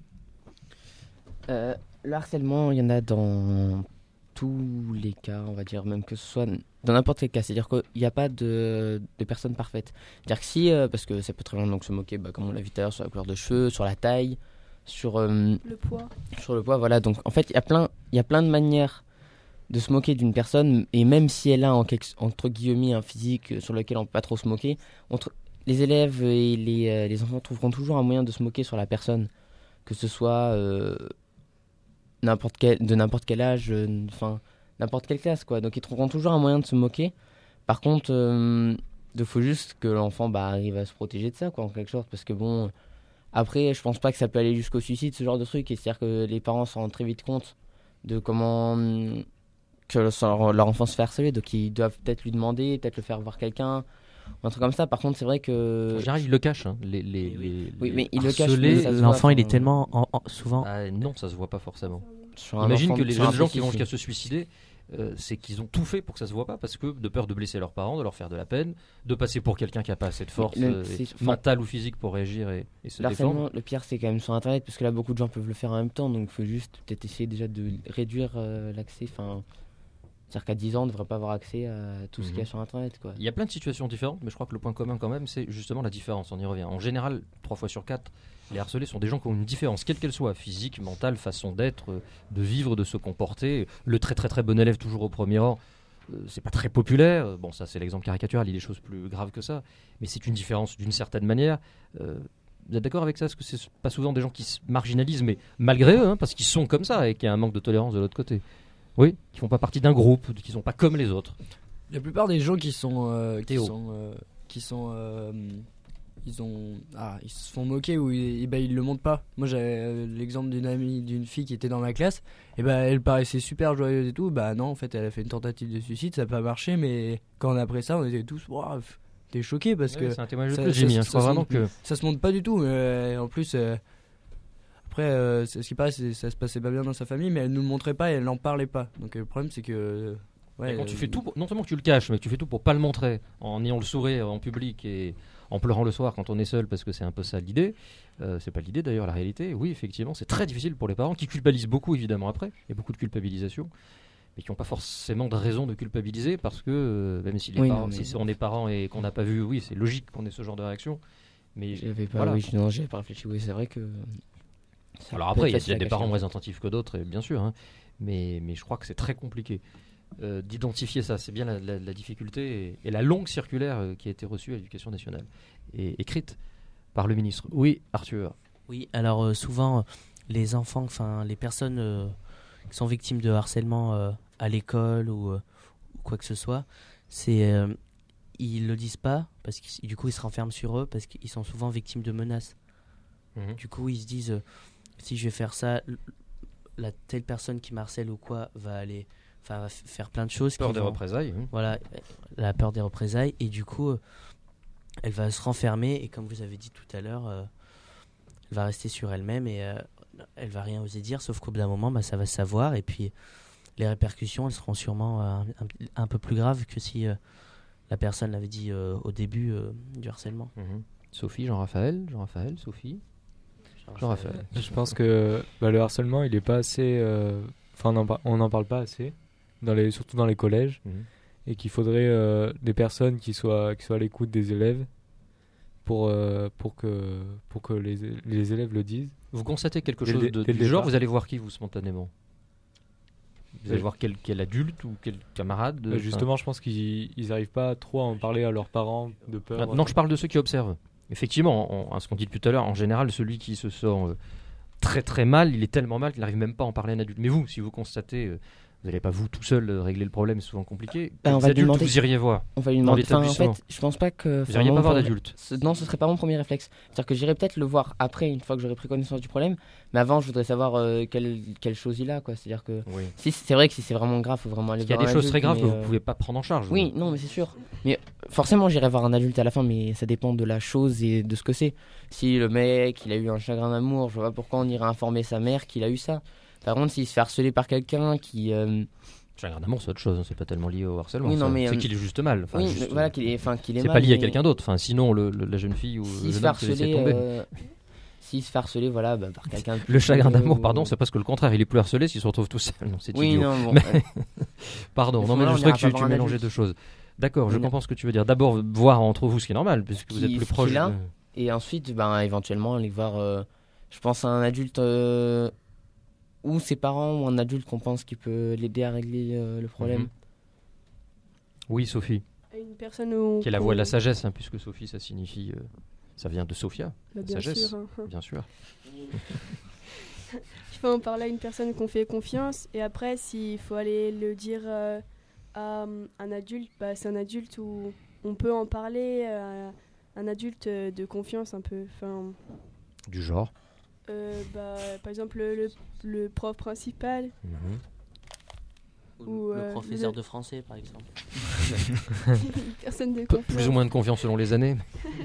Euh, le harcèlement, il y en a dans tous les cas, on va dire, même que ce soit dans n'importe quel cas. C'est-à-dire qu'il n'y a pas de, de personne parfaite. C'est-à-dire que si, euh, parce que ça peut très bien donc, se moquer, bah, comme on l'a vu tout à l'heure, sur la couleur de cheveux, sur la taille, sur, euh, Le poids. sur le poids, voilà. Donc en fait, il y a plein, il y a plein de manières de se moquer d'une personne, et même si elle a en quelque, entre guillemets un physique sur lequel on peut pas trop se moquer, entre, les élèves et les, euh, les enfants trouveront toujours un moyen de se moquer sur la personne, que ce soit euh, n'importe quel, de n'importe quel âge, enfin euh, n'importe quelle classe, quoi. Donc ils trouveront toujours un moyen de se moquer. Par contre, euh, il faut juste que l'enfant bah, arrive à se protéger de ça, quoi, en quelque sorte, parce que bon, après, je pense pas que ça peut aller jusqu'au suicide, ce genre de truc, et c'est-à-dire que les parents s'en rendent très vite compte de comment que leur, leur enfant se fait harceler, donc ils doivent peut-être lui demander, peut-être le faire voir quelqu'un, un truc comme ça. Par contre, c'est vrai que En général, ils le cachent, hein, les, les, les, oui, les mais il le cache, harcelés. mais ça se L'enfant, voit, il est enfin, tellement en- en- souvent. Ah, non, ça se voit pas forcément. sur un Imagine enfant- que les sur un jeunes gens petit qui vont fille. jusqu'à se suicider, euh, c'est qu'ils ont tout fait pour que ça se voit pas, parce que de peur de blesser leurs parents, de leur faire de la peine, de passer pour quelqu'un qui a pas assez de force Le- euh, et c'est- mentale ou physique pour réagir et, et se Le défendre. harcèlement, le pire, c'est quand même sur Internet, parce que là, beaucoup de gens peuvent le faire en même temps, donc il faut juste peut-être essayer déjà de réduire euh, l'accès. Enfin, c'est-à-dire qu'à dix ans, on ne devrait pas avoir accès à tout ce qu'il y a Mhm. sur Internet, quoi. Il y a plein de situations différentes, mais je crois que le point commun quand même, c'est justement la différence. On y revient. En général, trois fois sur quatre, les harcelés sont des gens qui ont une différence, quelle qu'elle soit, physique, mentale, façon d'être, euh, de vivre, de se comporter. Le très très très bon élève toujours au premier rang, euh, c'est pas très populaire. Bon, ça c'est l'exemple caricatural, il y a des choses plus graves que ça, mais c'est une différence d'une certaine manière. Euh, vous êtes d'accord avec ça? Parce que c'est pas souvent des gens qui se marginalisent, mais malgré eux, hein, parce qu'ils sont comme ça et qu'il y a un manque de tolérance de l'autre côté. Oui, qui font pas partie d'un groupe, qui sont pas comme les autres. La plupart des gens qui sont euh, qui Théo. sont euh, qui sont euh, ils ont ah ils se font moquer ou ils, et ben ils le montrent pas. Moi j'avais euh, l'exemple d'une amie d'une fille qui était dans ma classe et ben elle paraissait super joyeuse et tout. Bah non, en fait elle a fait une tentative de suicide, ça n'a pas marché, mais quand on a appris ça, on était tous waouh, t'es choqués parce Ouais, que c'est un témoignage de ça- plus, ça- Jimmy, hein, je ça crois se vraiment montre- que ça se montre pas du tout, mais euh, en plus euh, après euh, c'est- ce qui paraît c'est- ça se passait pas bien dans sa famille, mais elle nous le montrait pas et elle n'en parlait pas. Donc euh, le problème c'est que euh, ouais, Et quand tu euh, fais tout, pour- non seulement que tu le caches, mais que tu fais tout pour pas le montrer, en ayant le sourire en public et en pleurant le soir quand on est seul, parce que c'est un peu ça l'idée. Euh, c'est pas l'idée d'ailleurs, la réalité. Oui, effectivement, c'est très difficile pour les parents qui culpabilisent beaucoup évidemment après. Il y a beaucoup de culpabilisation, mais qui n'ont pas forcément de raison de culpabiliser parce que euh, même si, les Oui, parents, non, mais- si on est parents et qu'on n'a pas vu, oui, c'est logique qu'on ait ce genre de réaction. Mais J'avais pas, voilà. oui, non, j'avais pas réfléchi. Oui, c'est vrai que. ça Alors peut après, il être y a, facile à des cacher, parents en moins fait. attentifs que d'autres, et bien sûr, hein. mais, mais je crois que c'est très compliqué euh, d'identifier ça. C'est bien la, la- la difficulté et, et la longue circulaire euh, qui a été reçue à l'Éducation nationale et écrite par le ministre. Oui, Arthur. Oui, alors euh, souvent, euh, les enfants, enfin les personnes euh, qui sont victimes de harcèlement euh, à l'école ou, euh, ou quoi que ce soit, c'est euh, ils le disent pas parce que du coup ils se renferment sur eux parce qu'ils sont souvent victimes de menaces. Mhm. Du coup, ils se disent euh, si je vais faire ça, l- la telle personne qui m'harcèle ou quoi va aller, enfin va f- faire plein de choses. Peur qui des vont- représailles. hein. Voilà, euh, la peur des représailles et du coup, euh, elle va se renfermer et comme vous avez dit tout à l'heure, euh, elle va rester sur elle-même et euh, elle va rien oser dire, sauf qu'au bout d'un moment, bah, ça va se savoir et puis les répercussions, elles seront sûrement euh, un, un peu plus graves que si euh, la personne l'avait dit euh, au début euh, du harcèlement. Mhm. Sophie, Jean-Raphaël, Jean-Raphaël, Sophie. Jean-Raphaël. Je pense que bah, le harcèlement, il est pas assez. euh, Enfin, on n'en par- on n'en parle pas assez, dans les, surtout dans les collèges, Mhm. et qu'il faudrait euh, des personnes qui soient, qui soient à l'écoute des élèves pour, euh, pour que, pour que les, les élèves le disent. Vous constatez quelque Dès le chose dé- de, dès le du genre, départ. vous allez voir qui vous spontanément? Vous allez Oui. voir quel, quel adulte ou quel camarade de- Bah, justement, je pense qu'ils ils arrivent pas trop à en parler à leurs parents de enfin, peur. ah, non, je parle de ceux qui observent. Effectivement, on- on- ce qu'on dit depuis tout à l'heure, en général, celui qui se sent euh, très très mal, il est tellement mal qu'il n'arrive même pas à en parler à un adulte. Mais vous, si vous constatez euh, Vous n'allez pas vous tout seul euh, régler le problème, c'est souvent compliqué. Ben, on Les va lui adultes, demander- vous iriez voir. On va lui Dans demander. Enfin, en l'établissement. fait, je pense pas que. Vous n'iriez enfin, pas voir mon- d'adulte. ce- Non, ce serait pas mon premier réflexe. C'est-à-dire que j'irai peut-être le voir après, une fois que j'aurai pris connaissance du problème. Mais avant, je voudrais savoir euh, quelle, quelle chose il a, quoi. C'est-à-dire que. Oui. Si, c'est vrai que si c'est vraiment grave, faut vraiment aller Il y a voir des un choses adulte, très graves que mais, vous euh, ne pouvez pas prendre en charge. Oui, non, mais c'est sûr. Mais forcément, j'irai voir un adulte à la fin, mais ça dépend de la chose et de ce que c'est. Si le mec, il a eu un chagrin d'amour, je vois pas pourquoi on irait informer sa mère qu'il a eu ça. Par contre, s'il se fait harceler par quelqu'un qui. euh, Chagrin d'amour, c'est autre chose, hein, c'est pas tellement lié au harcèlement. Oui, non, ça. mais, c'est euh, qu'il est juste mal. Enfin, oui, juste, mais voilà, qu'il est, enfin, qu'il est c'est mal, pas lié à mais quelqu'un d'autre. Enfin, sinon, le, le- la jeune fille ou S'il le se jeune fait homme qui laissait harceler, tomber. euh, s'il se fait harceler, voilà, bah, par quelqu'un. de Le plus chagrin vieux d'amour, ou- pardon, c'est parce que le contraire, il est plus harcelé s'il se retrouve tout seul. Non, c'est Oui, idiot. non, bon. Mais- euh, Pardon, À ce non, mais moment-là, je on crois que ira tu, pas tu voir un mélangeais adulte. deux choses. D'accord, je Oui. comprends ce que tu veux dire. D'abord, voir entre vous, ce qui est normal, puisque vous êtes Qui- plus ce proche. qu'il a. de- Et ensuite, ben, éventuellement, aller voir, euh, je pense, un adulte euh, ou ses parents ou un adulte qu'on pense qui peut l'aider à régler euh, le problème. Mhm. Oui, Sophie, À une personne où- qui est la voix de la qu'on- sagesse, hein, puisque Sophie, ça signifie. euh, ça vient de Sophia, Bah, bien sagesse. sûr, hein. bien sûr. Il faut en parler à une personne qu'on fait confiance. Et après, s'il faut aller le dire euh, à euh, un adulte, bah, c'est un adulte où on peut en parler. euh, un adulte euh, de confiance un peu. Enfin, Du genre. euh, bah, par exemple, le, le- le prof principal. Mhm. Ou Ou, le euh, professeur le- de français, par exemple. Une personne de Peu- confiance. plus ou moins de confiance selon les années.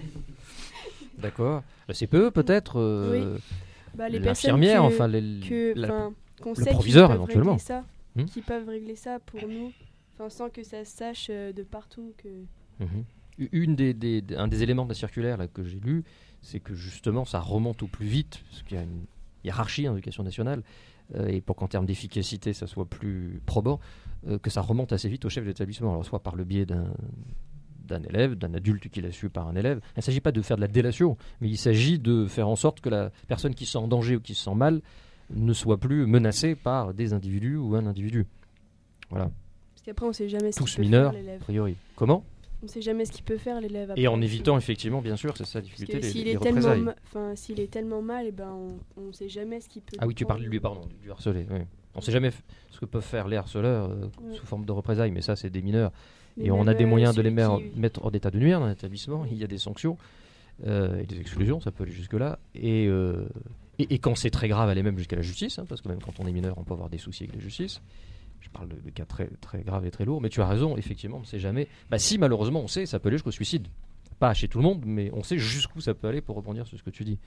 D'accord. La C P E, peut-être. euh, Bah, les personnes L'infirmière, que- enfin. Les, que, la- enfin, qu'on le sait qu'ils proviseur, peuvent éventuellement. régler ça, Hmm. qui peuvent régler ça pour nous, enfin, sans que ça se sache euh, de partout. Que... Mhm. Une des, des- un des éléments de la circulaire là, que j'ai lu, c'est que justement ça remonte au plus vite, parce qu'il y a une hiérarchie en éducation nationale, euh, et pour qu'en termes d'efficacité ça soit plus probant, euh, que ça remonte assez vite au chef d'établissement, alors soit par le biais d'un d'un élève, d'un adulte qui l'a su par un élève. Il ne s'agit pas de faire de la délation, mais il s'agit de faire en sorte que la personne qui se sent en danger ou qui se sent mal ne soit plus menacée par des individus ou un individu. Voilà, Parce qu'après, on sait jamais ce tous qu'il peut mineurs, faire a l'élève. priori. Comment ? On sait jamais ce qu'il peut faire l'élève. Et après. en évitant effectivement, bien sûr, c'est ça la Parce difficulté, que les, s'il les est tellement, représailles. ma- enfin, s'il est tellement mal, et ben, on, on sait jamais ce qu'il peut. Ah oui, tu nous parles de prendre. lui, pardon, du harcelé. Oui. On ne sait jamais f- ce que peuvent faire les harceleurs euh, Ouais. sous forme de représailles, mais ça, c'est des mineurs. Mais Et on a même, des euh, moyens de les celui mer- qui- mettre hors d'état de nuire dans l'établissement. Il y a des sanctions euh, et des exclusions, ça peut aller jusque-là. Et, euh, et, et quand c'est très grave, aller même jusqu'à la justice, hein, parce que même quand on est mineur, on peut avoir des soucis avec la justice. Je parle de, de cas très, très graves et très lourds, mais tu as raison, effectivement, on ne sait jamais. Bah, si malheureusement on sait, ça peut aller jusqu'au suicide. Pas chez tout le monde, mais on sait jusqu'où ça peut aller pour rebondir sur ce que tu dis.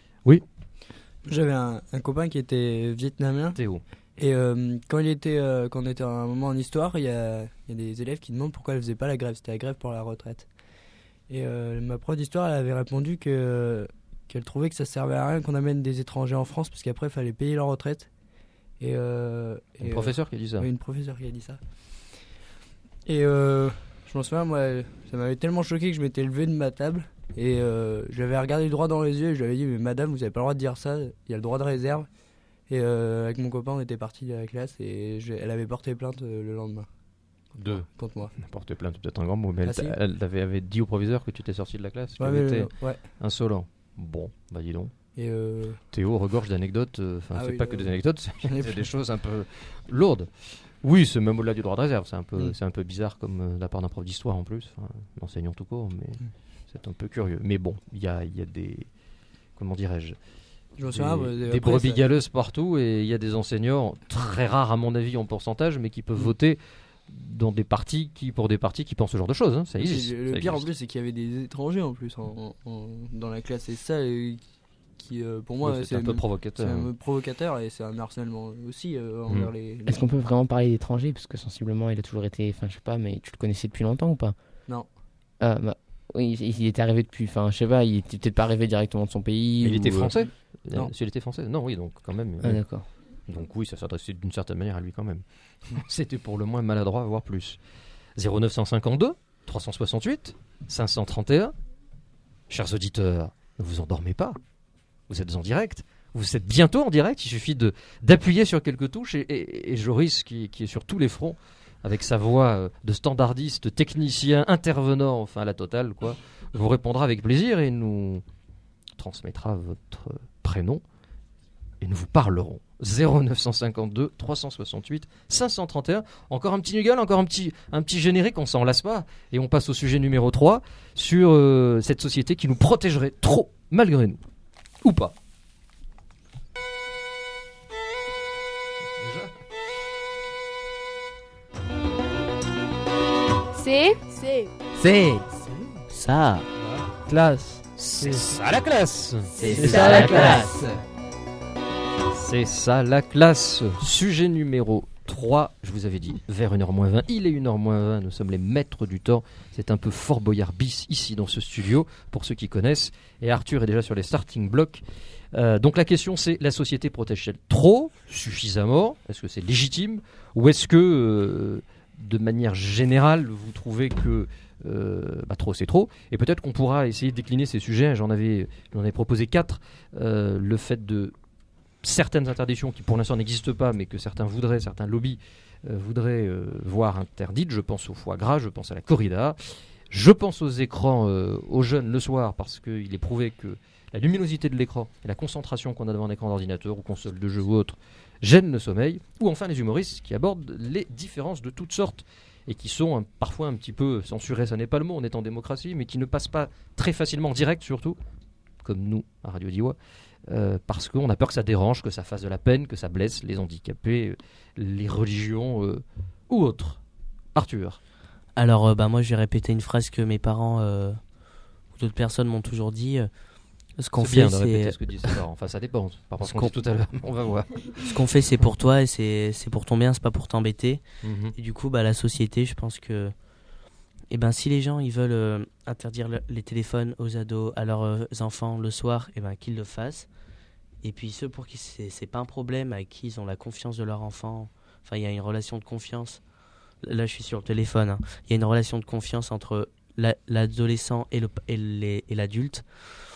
J'avais un, un copain qui était vietnamien Théo. et euh, quand il était euh, quand on était à un moment en histoire, il y a, il y a des élèves qui demandent pourquoi elle faisait pas la grève. C'était la grève pour la retraite. Et euh, ma prof d'histoire, elle avait répondu que qu'elle trouvait que ça servait à rien qu'on amène des étrangers en France parce qu'après il fallait payer leur retraite. Et, euh, Un et, euh, professeur qui a dit ça. oui, une professeure qui a dit ça. Et euh, je m'en souviens, moi, ça m'avait tellement choqué que je m'étais levé de ma table et euh, je l'avais regardé droit dans les yeux et je lui avais dit, mais madame, vous avez pas le droit de dire ça, il y a le droit de réserve. Et euh, avec mon copain, on était parti de la classe et je- elle avait porté plainte euh, le lendemain Deux. contre moi. Porte plainte, peut-être un grand mot, mais elle, Ah, si. t'a- elle avait, avait dit au proviseur que tu étais sorti de la classe, Ouais, qu'elle mais, était euh, ouais. insolent. Bon, bah dis donc. Et euh, Théo regorge d'anecdotes, euh, enfin Ah c'est oui, pas là, que des ouais. anecdotes, c'est J'en ai c'est plein. des choses un peu lourdes. Oui, c'est même au-delà du droit de réserve, c'est un peu, Mm. c'est un peu bizarre comme euh, de la part d'un prof d'histoire en plus, enfin, l'enseignant tout court, mais Mm. c'est un peu curieux. Mais bon, il y a, il y a des, comment dirais-je, je me des, souviens, bah, des après, brebis ça- galeuses partout, et il y a des enseignants, très rares à mon avis en pourcentage, mais qui peuvent Mm. voter dans des partis qui, pour des partis qui pensent ce genre de choses, hein, ça Et existe. le ça pire en existe. plus, c'est qu'il y avait des étrangers en plus en- en- dans la classe. Et ça, euh, qui euh, pour moi, Oui, c'est c'est un peu même- c'est provocateur. hein. un provocateur et c'est un harcèlement aussi euh, envers Mm. les. les- Est-ce qu'on peut vraiment parler d'étranger parce que sensiblement il a toujours été, enfin je sais pas, mais tu le connaissais depuis longtemps ou pas? Non. Ah bah oui, il, il était arrivé depuis, enfin je sais pas, il était peut-être pas arrivé directement de son pays. Mais il ou, était euh, français Non. S'il était français Non, oui, donc quand même. Ah oui. d'accord. Donc oui, ça s'adressait d'une certaine manière à lui quand même. C'était pour le moins maladroit, voire plus. zéro neuf cent cinquante-deux, trois cent soixante-huit, cinq cent trente et un. Chers auditeurs, ne vous endormez pas. Vous êtes en direct. Vous êtes bientôt en direct. Il suffit de d'appuyer sur quelques touches et, et- et Joris, qui, qui est sur tous les fronts, avec sa voix euh, de standardiste, technicien, intervenant, enfin à la totale, quoi, vous répondra avec plaisir et nous transmettra votre prénom et nous vous parlerons. zéro neuf cent cinquante-deux trois cent soixante-huit cinq cent trente et un. Encore un petit nugal, encore un petit, un petit générique, on s'en lasse pas. Et on passe au sujet numéro trois sur euh, cette société qui nous protégerait trop, malgré nous. Ou pas. C'est C'est C'est ça. Classe. C'est ça la classe. C'est ça, la classe. C'est ça la classe. Sujet numéro trois, je vous avais dit, vers une heure moins vingt. Il est une heure moins vingt, nous sommes les maîtres du temps. C'est un peu Fort Boyard bis ici dans ce studio, pour ceux qui connaissent. Et Arthur est déjà sur les starting blocks. Euh, donc la question c'est, la société protège-t-elle trop, suffisamment? Est-ce que c'est légitime? Ou est-ce que, euh, de manière générale, vous trouvez que euh, bah, trop c'est trop? Et peut-être qu'on pourra essayer de décliner ces sujets. J'en avais, j'en avais proposé quatre. Euh, le fait de certaines interdictions qui pour l'instant n'existent pas, mais que certains voudraient, certains lobbies euh, voudraient euh, voir interdites. Je pense au foie gras, je pense à la corrida, je pense aux écrans euh, aux jeunes le soir, parce qu'il est prouvé que la luminosité de l'écran et la concentration qu'on a devant un écran d'ordinateur ou console de jeu ou autre gênent le sommeil. Ou enfin les humoristes qui abordent les différences de toutes sortes et qui sont un, parfois un petit peu censurés, ça n'est pas le mot, on est en démocratie, mais qui ne passent pas très facilement en direct surtout, comme nous à Radio Diois. Euh, parce qu'on a peur que ça dérange, que ça fasse de la peine, que ça blesse les handicapés, euh, les religions euh, ou autres. Arthur. Alors, euh, bah, moi, je vais répéter une phrase que mes parents euh, ou d'autres personnes m'ont toujours dit. euh, Ce qu'on C'est fait, bien de répéter c'est ce que disent ses parents. Enfin, ça dépend. Par rapport à ce Ce qu'on qu'on- dit tout à l'heure, on va voir. ce qu'on fait, c'est pour toi et c'est c'est pour ton bien, c'est pas pour t'embêter. Mhm. Et du coup, bah, la société, je pense que, eh ben, si les gens ils veulent euh, interdire le- les téléphones aux ados, à leurs euh, enfants le soir, eh ben, qu'ils le fassent. Et puis ceux pour qui c'est c'est pas un problème, avec qui ils ont la confiance de leur enfant, enfin, il y a une relation de confiance. Là, je suis sur le téléphone. hein. Il y a une relation de confiance entre la- l'adolescent et le- et les- et l'adulte.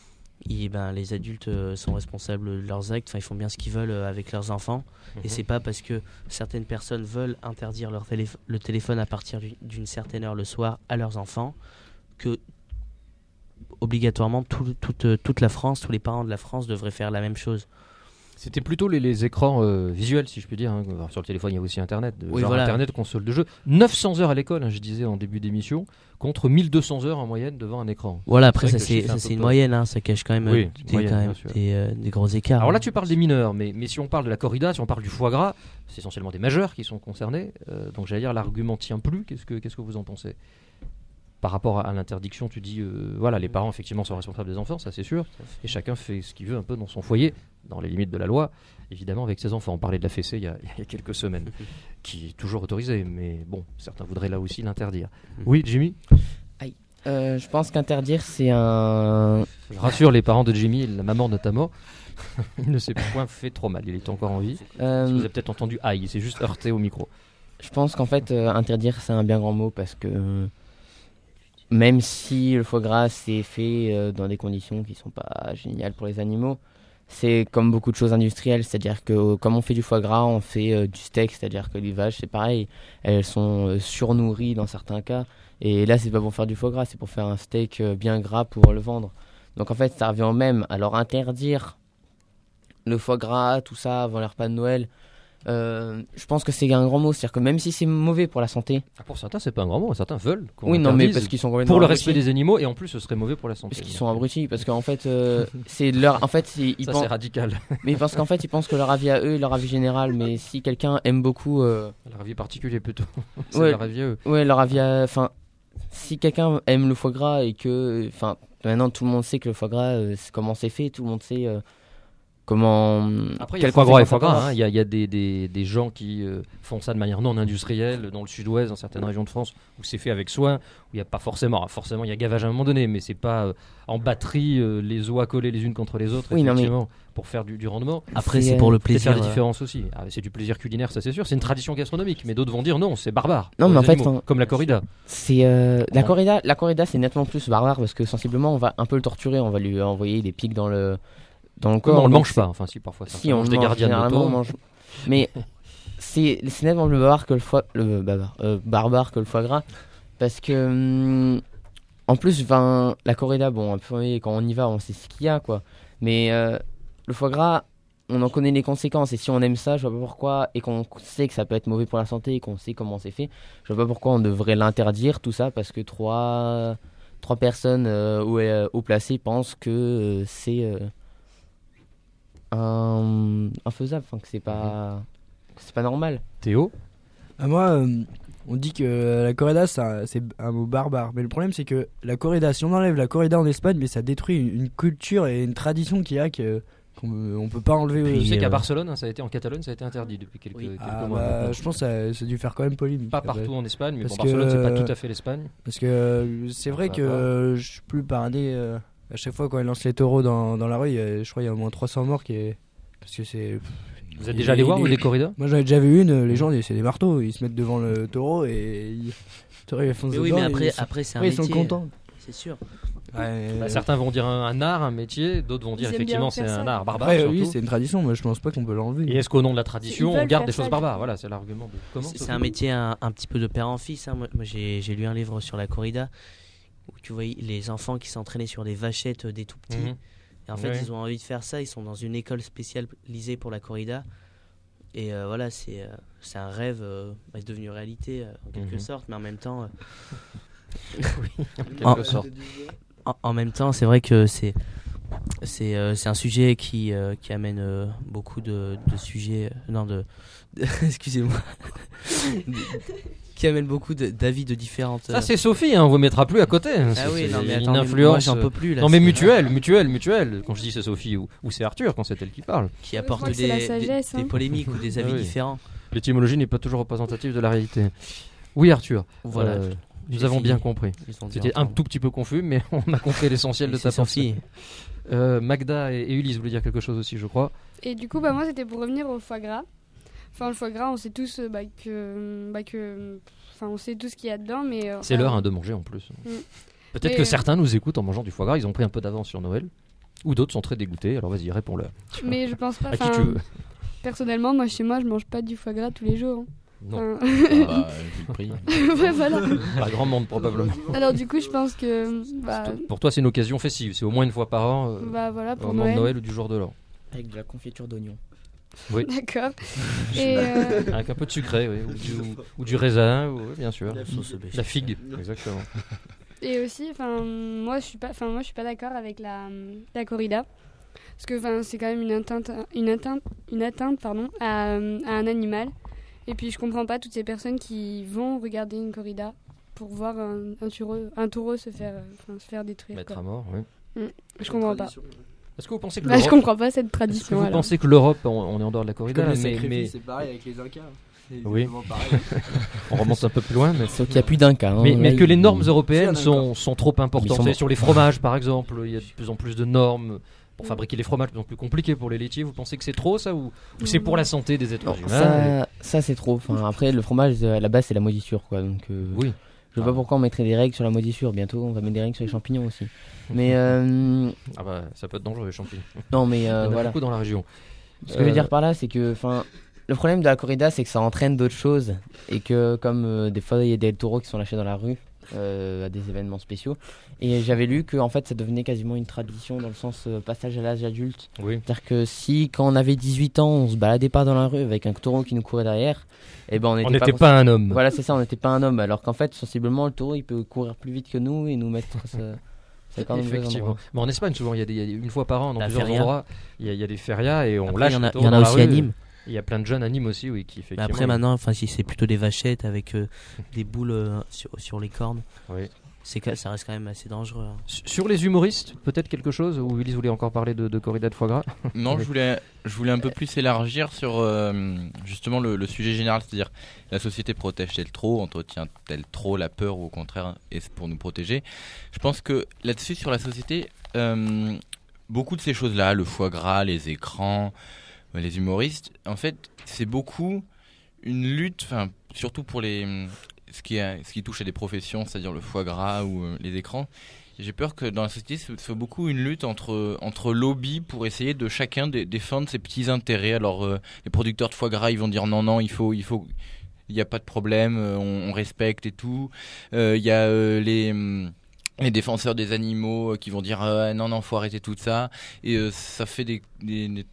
Et ben, les adultes euh, sont responsables de leurs actes. Enfin, ils font bien ce qu'ils veulent euh, avec leurs enfants. Et Mhm. c'est pas parce que certaines personnes veulent interdire leur télé- le téléphone à partir du- d'une certaine heure le soir à leurs enfants que obligatoirement tout- toute, euh, toute la France, tous les parents de la France devraient faire la même chose. C'était plutôt les, les écrans euh, visuels, si je puis dire. hein. Alors, sur le téléphone, il y a aussi Internet. de- Oui, genre voilà. Internet, console de jeu. neuf cents heures à l'école, hein, je disais en début d'émission, contre mille deux cents heures en moyenne devant un écran. Voilà, après C'est vrai ça que le c'est chiffre est un ça, peu c'est une peu- moyenne, hein, ça cache quand même, Oui, euh, des, moyenne, quand bien même sûr. des, euh, des gros écarts. Alors là, hein. tu parles des mineurs, mais, mais si on parle de la corrida, si on parle du foie gras, c'est essentiellement des majeurs qui sont concernés. Euh, donc j'allais dire, l'argument tient plus. Qu'est-ce que, qu'est-ce que vous en pensez? Par rapport à, à l'interdiction, tu dis, euh, voilà, les parents effectivement sont responsables des enfants, ça c'est sûr, et chacun fait ce qu'il veut un peu dans son foyer, dans les limites de la loi, évidemment avec ses enfants. On parlait de la fessée il y a, il y a quelques semaines, qui est toujours autorisée, mais bon, certains voudraient là aussi l'interdire. Oui, Jimmy? Euh, je pense qu'interdire, c'est un. Je rassure les parents de Jimmy, et la maman notamment, il ne s'est point fait trop mal, il est encore en vie. euh, Vous avez peut-être entendu aïe, il s'est juste heurté au micro. Je pense qu'en fait, euh, interdire, c'est un bien grand mot parce que euh, même si le foie gras c'est fait euh, dans des conditions qui sont pas géniales pour les animaux, c'est comme beaucoup de choses industrielles, c'est-à-dire que euh, comme on fait du foie gras, on fait euh, du steak, c'est-à-dire que les vaches, c'est pareil, elles sont euh, surnourries dans certains cas, et là c'est pas pour faire du foie gras, c'est pour faire un steak euh, bien gras pour le vendre. Donc en fait, ça revient au même. Alors interdire le foie gras, tout ça avant les repas de Noël. Euh, je pense que c'est un grand mot, c'est-à-dire que même si c'est mauvais pour la santé, Ah, pour certains, c'est pas un grand mot, certains veulent qu'on oui non mais interdise parce qu'ils sont complètement pour le abrutis. respect des animaux, et en plus ce serait mauvais pour la santé. Parce qu'ils sont abrutis, parce qu'en fait euh, c'est leur, en fait c'est- ils Ça pensent, c'est radical. mais parce qu'en fait ils pensent que leur avis à eux est leur avis général, mais si quelqu'un aime beaucoup, euh, Leur avis particulier plutôt. C'est Ouais. leur avis à eux. ouais leur avis, à- enfin si quelqu'un aime le foie gras et que, enfin maintenant tout le monde sait que le foie gras euh, c'est comment c'est fait, tout le monde sait euh, comment. Après, il y a quelles foie gras et conséquences foie ça peut gras. avoir. hein. Il y a, il y a des, des, des gens qui euh, font ça de manière non industrielle dans le sud-ouest, dans certaines régions de France, où c'est fait avec soin, où il n'y a pas forcément, alors forcément il y a gavage à un moment donné, mais c'est pas euh, en batterie, euh, les os à coller les unes contre les autres, Oui, non, mais- effectivement, pour faire du, du rendement. Après c'est, c'est pour euh, le Peut-être faire plaisir. des euh, différences aussi. Ah, c'est du plaisir culinaire, ça c'est sûr. C'est une tradition gastronomique, mais d'autres vont dire non, c'est barbare. Non, pour mais les en fait, animaux, enfin, comme la corrida. C'est euh, la Bon. corrida, la corrida c'est nettement plus barbare parce que sensiblement on va un peu le torturer, on va lui envoyer des pics dans le dans le Comme corps. on le donc mange pas, enfin si parfois. Si certains on mangent le des mange, gardiens de généralement, moto. on mange. Mais c'est c'est nettement plus barbare que le foie, le barbare, euh, barbare que le foie gras, parce que hum, en plus, ben la corrida, bon, un peu, quand on y va, on sait ce qu'il y a, quoi. Mais euh, le foie gras, on en connaît les conséquences. Et si on aime ça, je vois pas pourquoi, et qu'on sait que ça peut être mauvais pour la santé, et qu'on sait comment c'est fait, je vois pas pourquoi on devrait l'interdire, tout ça, parce que trois, trois personnes euh, haut, euh, haut placées pensent que euh, c'est euh, un, infaisable, enfin, que c'est pas, que c'est pas normal. Théo? Ah, moi, euh, on dit que la corrida, c'est un, c'est un mot barbare. Mais le problème, c'est que la corrida, si on enlève la corrida en Espagne, mais ça détruit une, une culture et une tradition qu'il y a que, qu'on on peut pas enlever. Puis, euh, tu sais euh, qu'à Barcelone, hein, ça a été, en Catalogne, ça a été interdit depuis quelques, Oui. quelques ah, mois. bah, maintenant. je pense que ça, ça a dû faire quand même polémique. Pas Après. partout en Espagne, mais Parce bon, Barcelone, que- c'est pas tout à fait l'Espagne. Parce que euh, c'est vrai Enfin, que pas. euh, je suis plus paradé. euh, à chaque fois, quand ils lancent les taureaux dans, dans la rue, il y a- je crois qu'il y a au moins trois cents morts. Qui est... Parce que c'est. Vous êtes déjà allé voir, il- vous, des corridas? Moi, j'en ai déjà vu une. Les gens, c'est des marteaux. Ils se mettent devant le taureau et. Ils... le taureau, il fonce Mais oui, dedans mais et après, ils sont- après c'est un ouais, ils sont métier. contents. C'est sûr. Ouais, Bah, euh, certains vont dire un, un art, un métier, d'autres vont dire Ils aiment effectivement bien c'est faire un ça. art barbare. Après, surtout. oui, c'est une tradition. Moi, je pense pas qu'on peut l'enlever. Et est-ce qu'au nom de la tradition, Ils on veulent garde faire des ça, choses du barbares? coup. Voilà, c'est l'argument de comment. C'est Sophie c'est un métier un, un petit peu de père en fils. hein. Moi, moi, j'ai j'ai lu un livre sur la corrida où tu vois les enfants qui s'entraînaient sur des vachettes euh, des tout petits. Mhm. Et en fait, Ouais. ils ont envie de faire ça. Ils sont dans une école spécialisée pour la corrida. Et euh, voilà, c'est euh, c'est un rêve euh, bah, devenu réalité euh, en quelque Mhm. sorte. Mais en même temps, euh, En quelque En- sorte. en, en même temps, c'est vrai que c'est c'est euh, c'est un sujet qui euh, qui amène euh, beaucoup de, de sujets euh, non de, de- excusez-moi qui amène beaucoup de- d'avis de différentes Ça euh, c'est Sophie, hein, on vous mettra plus à côté. ah C'est- oui c'est non mais une attends mais influence. moi j'en peux plus là, Non mais c'est- mutuelle, mutuelle, mutuelle. Quand je dis c'est Sophie ou, ou c'est Arthur quand c'est elle qui parle. qui Je apporte crois que des, c'est la des- sagesse, des hein. polémiques ou des Ah avis oui. différents. L'étymologie n'est pas toujours représentative de la réalité. Oui Arthur. Voilà, Euh, j'ai nous avons fini. bien compris. Ils ont dit C'était un ensemble. tout petit peu confus, mais on a compris l'essentiel Et de c'est ta pensée. Sophie. Euh, Magda et, et Ulysse voulaient dire quelque chose aussi, je crois. Et du coup, bah, moi, c'était pour revenir au foie gras. Enfin, le foie gras, on sait tous euh, bah, que. Bah, que enfin, on sait tout ce qu'il y a dedans, mais. euh, C'est enfin, l'heure hein, de manger en plus. Mm. Peut-être Et, que euh, certains nous écoutent en mangeant du foie gras, ils ont pris un peu d'avance sur Noël. Ou d'autres sont très dégoûtés, alors vas-y, réponds-leur. Mais je pense pas. À qui enfin, tu veux. Personnellement, moi, chez moi, je mange pas du foie gras tous les jours. hein. Non, Enfin, Ah bah, vu le prix. ouais, voilà. pas grand monde probablement. Alors, du coup, je pense que. Bah, Pour toi, c'est une occasion festive, c'est au moins une fois par an, euh, bah voilà, au pour moment de Noël. Noël ou du jour de l'an. Avec de la confiture d'oignon. D'accord. Et. euh, Avec un peu de sucré, oui, ou, du, ou- ou du raisin, ou- oui, bien sûr. Sauce bêche. La figue, exactement. Et aussi, enfin, moi, je suis pas, enfin, moi, je suis pas d'accord avec la, la corrida, parce que, enfin, c'est quand même une atteinte, une atteinte, une atteinte, pardon, à, à un animal. Et puis, je comprends pas toutes ces personnes qui vont regarder une corrida pour voir un, un taureau, un taureau se faire, euh, enfin, se faire détruire. Mettre quoi. à mort, oui. Je comprends pas. Est-ce que vous pensez que Bah, je l'Europe, comprends pas cette est-ce que tradition. vous alors. pensez que l'Europe, on, on est en dehors de la corrida, Comme les mais, sacrifices, mais c'est pareil avec les Incas. C'est Oui. exactement pareil. on remonte un peu plus loin, mais Sauf qu'il n'y a plus d'un cas. hein. Mais, Là, mais que les il- normes européennes Si, on est sont, sont trop importantes. Ils sont Vous savez, bons. sur les fromages, par exemple, il y a de plus en plus de normes pour fabriquer les fromages, de plus en plus compliqués pour les laitiers. Vous pensez que c'est trop ça ou, ou c'est pour la santé des êtres Non, humains et- ça, ça c'est trop. Enfin, après, le fromage, euh, à la base, c'est la moisissure. Quoi, donc, euh, Oui. je vois Ah. pas pourquoi on mettrait des règles sur la moisissure. Bientôt, on va mettre des règles sur les champignons aussi. Mais euh, Ah bah, ça peut être dangereux les champignons. non, mais Il y euh, en a voilà. beaucoup dans la région. Ce que je veux Euh, dire par là, c'est que, enfin, le problème de la corrida, c'est que ça entraîne d'autres choses et que, comme euh, des fois, il y a des taureaux qui sont lâchés dans la rue euh, à des événements spéciaux. Et j'avais lu que, en fait, ça devenait quasiment une tradition dans le sens euh, passage à l'âge adulte. Oui. C'est-à-dire que si, quand on avait dix-huit ans, on se baladait pas dans la rue avec un taureau qui nous courait derrière, eh ben on On n'était n'était pas, pas un homme. Voilà, c'est ça, on n'était pas un homme. Alors qu'en fait, sensiblement, le taureau, il peut courir plus vite que nous et nous mettre. ça- ça quand même deux Effectivement. endroits. Mais en Espagne, souvent, il y a, des, il y a une fois par an, dans La plusieurs feria. endroits, il y, a, il y a des férias et on Après, lâche il y en a, les taureaux il y en dans a la aussi à rue. Nîmes. Il y a plein de jeunes à Nîmes aussi, oui, qui Mais effectivement. après maintenant, enfin si c'est plutôt des vachettes avec euh, des boules euh, sur, sur les cornes, Oui. c'est que- ça reste quand même assez dangereux. hein. Sur les humoristes, peut-être quelque chose ou Ulysse voulait encore parler de, de corrida de foie gras. Non, je voulais, je voulais un peu plus élargir sur euh, justement le, le sujet général, c'est-à-dire la société protège-t-elle trop, entretient-elle trop la peur ou au contraire est-ce pour nous protéger. Je pense que là-dessus, sur la société, euh, beaucoup de ces choses-là, le foie gras, les écrans, euh, les humoristes, en fait, c'est beaucoup une lutte, enfin surtout pour les ce qui, est, ce qui touche à des professions, c'est-à-dire le foie gras ou euh, les écrans. J'ai peur que dans la société, ce soit beaucoup une lutte entre, entre lobbies pour essayer de chacun dé- défendre ses petits intérêts. Alors, euh, les producteurs de foie gras, ils vont dire non, non, il faut, il faut, il n'y a pas de problème, euh, on, on respecte et tout. Euh, Il y a euh, les, hum, les défenseurs des animaux euh, qui vont dire euh, non, non, faut arrêter tout ça. Et euh, ça fait des, des, des,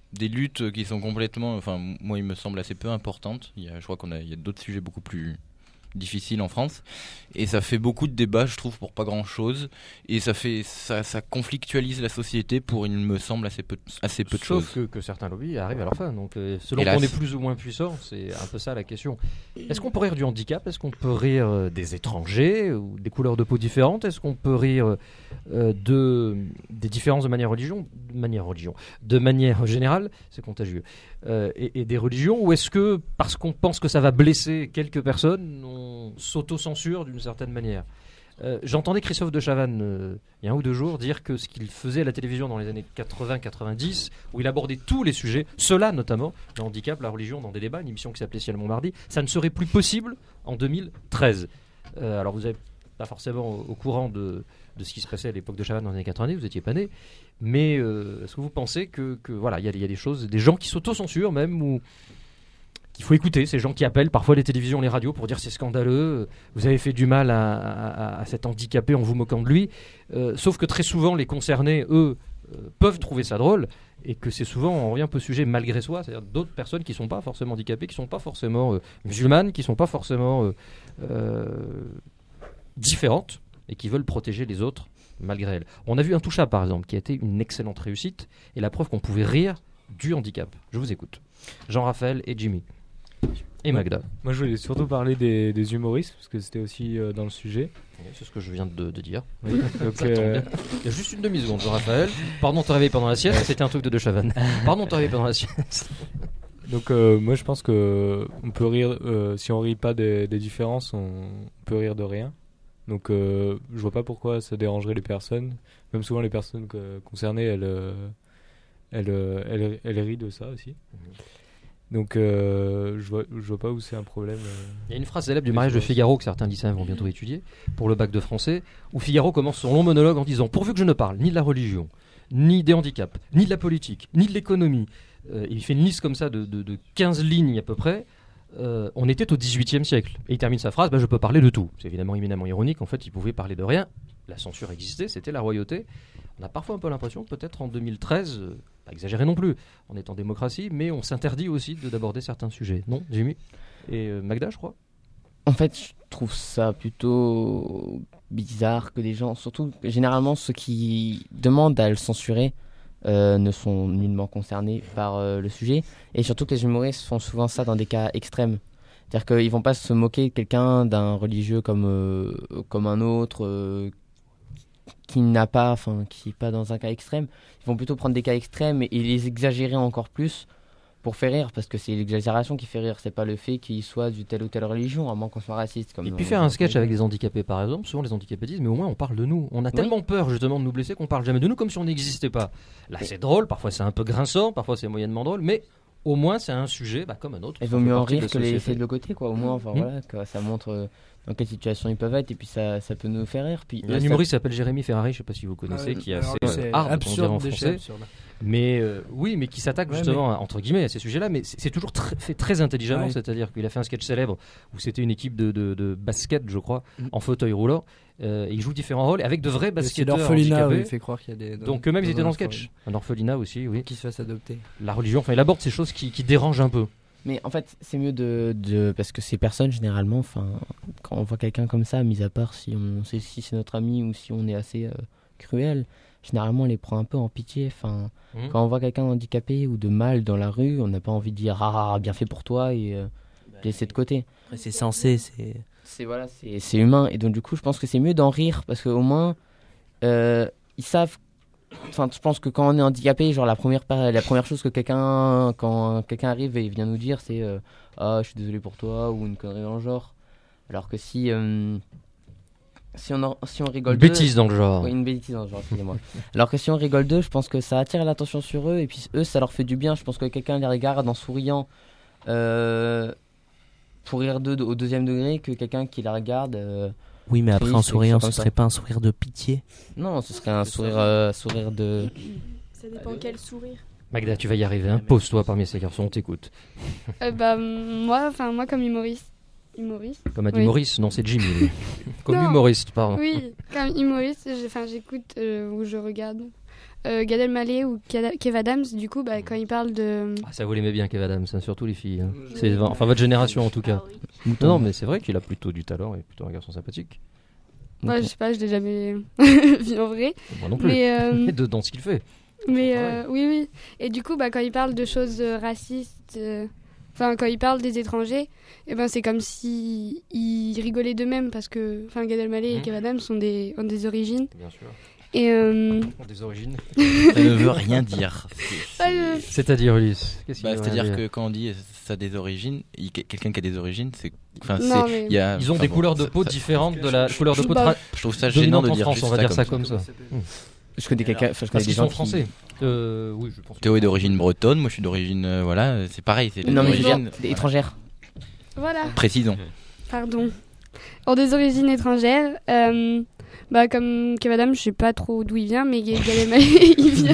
des luttes qui sont complètement, enfin moi il me semble assez peu importantes. Il y a, je crois qu'on a, il y a d'autres sujets beaucoup plus difficiles en France, et ça fait beaucoup de débats, je trouve, pour pas grand chose, et ça fait, ça, ça conflictualise la société pour, il me semble, assez peu, assez peu de Sauf choses. que, que certains lobbies arrivent à leur fin. Donc, euh, selon Hélas. qu'on est plus ou moins puissant, c'est un peu ça la question. Est-ce qu'on peut rire du handicap? Est-ce qu'on peut rire euh, des étrangers ou des couleurs de peau différentes? Est-ce qu'on peut rire euh, de, des différences de manière religion, de manière religion, de manière générale, c'est contagieux, euh, et, et des religions? Ou est-ce que parce qu'on pense que ça va blesser quelques personnes, on s'auto-censure d'une certaine manière? Euh, J'entendais Christophe de Chavannes euh, il y a un ou deux jours dire que ce qu'il faisait à la télévision dans les années quatre-vingts quatre-vingt-dix, où il abordait tous les sujets, cela notamment, le handicap, la religion, dans des débats, une émission qui s'appelait Ciel Montmardi, ça ne serait plus possible en deux mille treize. Euh, alors vous n'êtes pas forcément au, au courant de, de ce qui se passait à l'époque de Chavannes dans les années quatre-vingt-dix, vous n'étiez pas né, mais euh, est-ce que vous pensez que, que voilà, il y, y a des choses, des gens qui s'auto-censurent même, ou il faut écouter ces gens qui appellent parfois les télévisions, les radios pour dire c'est scandaleux, vous avez fait du mal à, à, à cet handicapé en vous moquant de lui, euh, sauf que très souvent les concernés, eux, euh, peuvent trouver ça drôle, et que c'est souvent, on revient un peu sujet malgré soi, c'est-à-dire d'autres personnes qui ne sont pas forcément handicapées, qui ne sont pas forcément euh, musulmanes, qui ne sont pas forcément euh, euh, différentes, et qui veulent protéger les autres malgré elles. On a vu Intouchable par exemple, qui a été une excellente réussite, et la preuve qu'on pouvait rire du handicap. Je vous écoute. Jean-Raphaël et Jimmy. Et Magda. Moi, je voulais surtout parler des, des humoristes, parce que c'était aussi euh, dans le sujet. Oui, c'est ce que je viens de, de dire. Oui. Donc, Ça tombe euh, bien. Il y a juste une demi-seconde, Jean-Raphaël. Pardon de te réveiller pendant la sieste, c'était un truc de De Chavannes. Pardon de te réveiller pendant la sieste. donc euh, moi, je pense que on peut rire, euh, si on rit pas des, des différences, on peut rire de rien. Donc euh, je vois pas pourquoi ça dérangerait les personnes. Même souvent, les personnes que- concernées, elles, euh, elles, euh, elles, elles rient de ça aussi. Donc euh, je vois, je vois pas où c'est un problème. euh. Il y a une phrase célèbre du Oui, mariage de c'est vrai. Figaro que certains lycéens vont bientôt étudier pour le bac de français, où Figaro commence son long monologue en disant « Pourvu que je ne parle ni de la religion, ni des handicaps, ni de la politique, ni de l'économie. Euh, » Il fait une liste comme ça de, de, de quinze lignes à peu près. Euh, on était au dix-huitième siècle. Et il termine sa phrase bah, « Je peux parler de tout ». C'est évidemment éminemment ironique. En fait, il pouvait parler de rien. La censure existait, c'était la royauté. On a parfois un peu l'impression que peut-être en deux mille treize, euh, pas exagéré non plus, on est en démocratie, mais on s'interdit aussi de- d'aborder certains sujets. Non, Jimmy? Et euh, Magda, je crois? En fait, je trouve ça plutôt bizarre que les gens, surtout généralement ceux qui demandent à le censurer, euh, ne sont nullement concernés par euh, le sujet. Et surtout que les humoristes font souvent ça dans des cas extrêmes. C'est-à-dire qu'ils vont pas se moquer de quelqu'un d'un religieux comme, euh, comme un autre, euh, qui n'a pas, enfin, qui n'est pas dans un cas extrême. Ils vont plutôt prendre des cas extrêmes et, et les exagérer encore plus pour faire rire, parce que c'est l'exagération qui fait rire, c'est pas le fait qu'il soit de telle ou telle religion, à moins qu'on soit raciste. Comme Et puis on- faire un on- sketch avec des handicapés par exemple, souvent les handicapés disent mais au moins on parle de nous. On a tellement peur justement de nous blesser qu'on parle jamais de nous comme si on n'existait pas. Là c'est drôle, parfois c'est un peu grinçant, parfois c'est moyennement drôle, mais au moins c'est un sujet bah, comme un autre. Il Ça vaut fait mieux en partie de rire la que les société. laisser de côté, quoi, au moins, enfin Mhm. voilà, que ça montre euh, dans quelle situation ils peuvent être, et puis ça, ça peut nous faire rire. Puis Il y a eux, un ça- humoriste qui s'appelle Jérémy Ferrari, je sais pas si vous connaissez, qui est Alors, assez lui, euh, c'est hard, on dirait absurde en de chez français. absurde. Mais euh, oui, mais qui s'attaque Ouais, justement à, entre guillemets à ces sujets-là. Mais c'est c'est toujours tr- fait très intelligemment, Ouais. c'est-à-dire qu'il a fait un sketch célèbre où c'était une équipe de, de, de basket, je crois, Mm. en fauteuil roulant. Euh, et il joue différents rôles avec de vrais C'est basketteurs l'orphelinat où handicapés. il fait croire qu'il y a des. Donc eux-mêmes ils étaient dans le un sketch. Un orphelinat aussi, oui. qui se fasse adopter. La religion, enfin il aborde ces choses qui, qui dérangent un peu. Mais en fait, c'est mieux de, de. Parce que ces personnes, généralement, enfin, quand on voit quelqu'un comme ça, mis à part si, on, sait si c'est notre ami ou si on est assez euh, cruel, généralement on les prend un peu en pitié. Enfin, Mhm. quand on voit quelqu'un handicapé ou de mal dans la rue, on n'a pas envie de dire ah, bien fait pour toi et euh, laisser de côté. Après, c'est censé, c'est. C'est voilà, c'est c'est humain, et donc du coup, je pense que c'est mieux d'en rire parce qu'au moins, euh, ils savent. Enfin, je pense que quand on est handicapé, genre la première par- la première chose que quelqu'un quand quelqu'un arrive et vient nous dire, c'est euh, ah, je suis désolé pour toi ou une connerie dans le genre. Alors que si euh, si on en- si on rigole Une d'eux- bêtise dans le genre. oui, une bêtise dans le genre, excusez-moi. Alors que si on rigole d'eux, je pense que ça attire l'attention sur eux et puis eux, ça leur fait du bien. Je pense que quelqu'un les regarde en souriant. Euh, pour rire d'eux au deuxième degré que quelqu'un qui la regarde. euh, Oui, mais après, en triste, souriant, quelque ce chose comme serait pas un sourire de pitié. Non, ce serait un sourire, euh, sourire de. Ça dépend quel sourire. Magda, tu vas y arriver. Impose-toi parmi ces garçons, on t'écoute. Euh, bah, moi, enfin, moi, comme humoriste. Humoriste Comme a dit Oui. Maurice, non c'est Jimmy. lui. Comme Non. humoriste, pardon. Oui, comme humoriste, j'ai- enfin, j'écoute euh, ou je regarde. euh, Gad Elmaleh ou Kev Kev Adams, du coup, bah, quand il parle de... Ah, ça vous l'aimez bien, Kev Adams, hein, surtout les filles. Hein. C'est, enfin, votre génération en tout cas. Non, non, mais c'est vrai qu'il a plutôt du talent et plutôt un garçon sympathique. Ouais, je sais pas, je l'ai jamais vu en vrai. Moi non plus. Mais, euh, de, dans ce qu'il fait. mais euh, oui, oui. Et du coup, bah, quand il parle de choses euh, racistes, euh, enfin, quand il parle des étrangers, eh ben, c'est comme si il rigolait d'eux-mêmes parce que enfin, Gad Elmaleh et Mmh. Kev Adams ont des, ont des origines. Bien sûr. Et euh, Des origines. Ça ne veut rien dire. C'est- Ah, je- c'est- C'est-à-dire, Ulysse, qu'est-ce qu'il Bah, veut c'est-à-dire rien que dire quand on dit ça a des origines, il- quelqu'un qui a des origines, c'est. Enfin, Non, c'est. mais- il y a- Ils ont enfin, des bon, couleurs de ça- peau ça- différentes de la couleur de peau Bah, tra- Je trouve ça gênant dominante de en dire France, juste on va ça dire comme ça ça. comme ça. Je connais quelqu'un, enfin, je connais Parce des qu'ils gens sont qui- français. Euh, oui, je pense. Théo est d'origine bretonne, moi je suis d'origine. euh, voilà, c'est pareil. C'est Non, mais je veux d'origine- dire, des étrangères. Voilà. Précisons. Pardon. Ont des origines étrangères. Euh, bah, comme Kev Adams, je sais pas trop d'où il vient, mais Gad Elmaleh, il vient.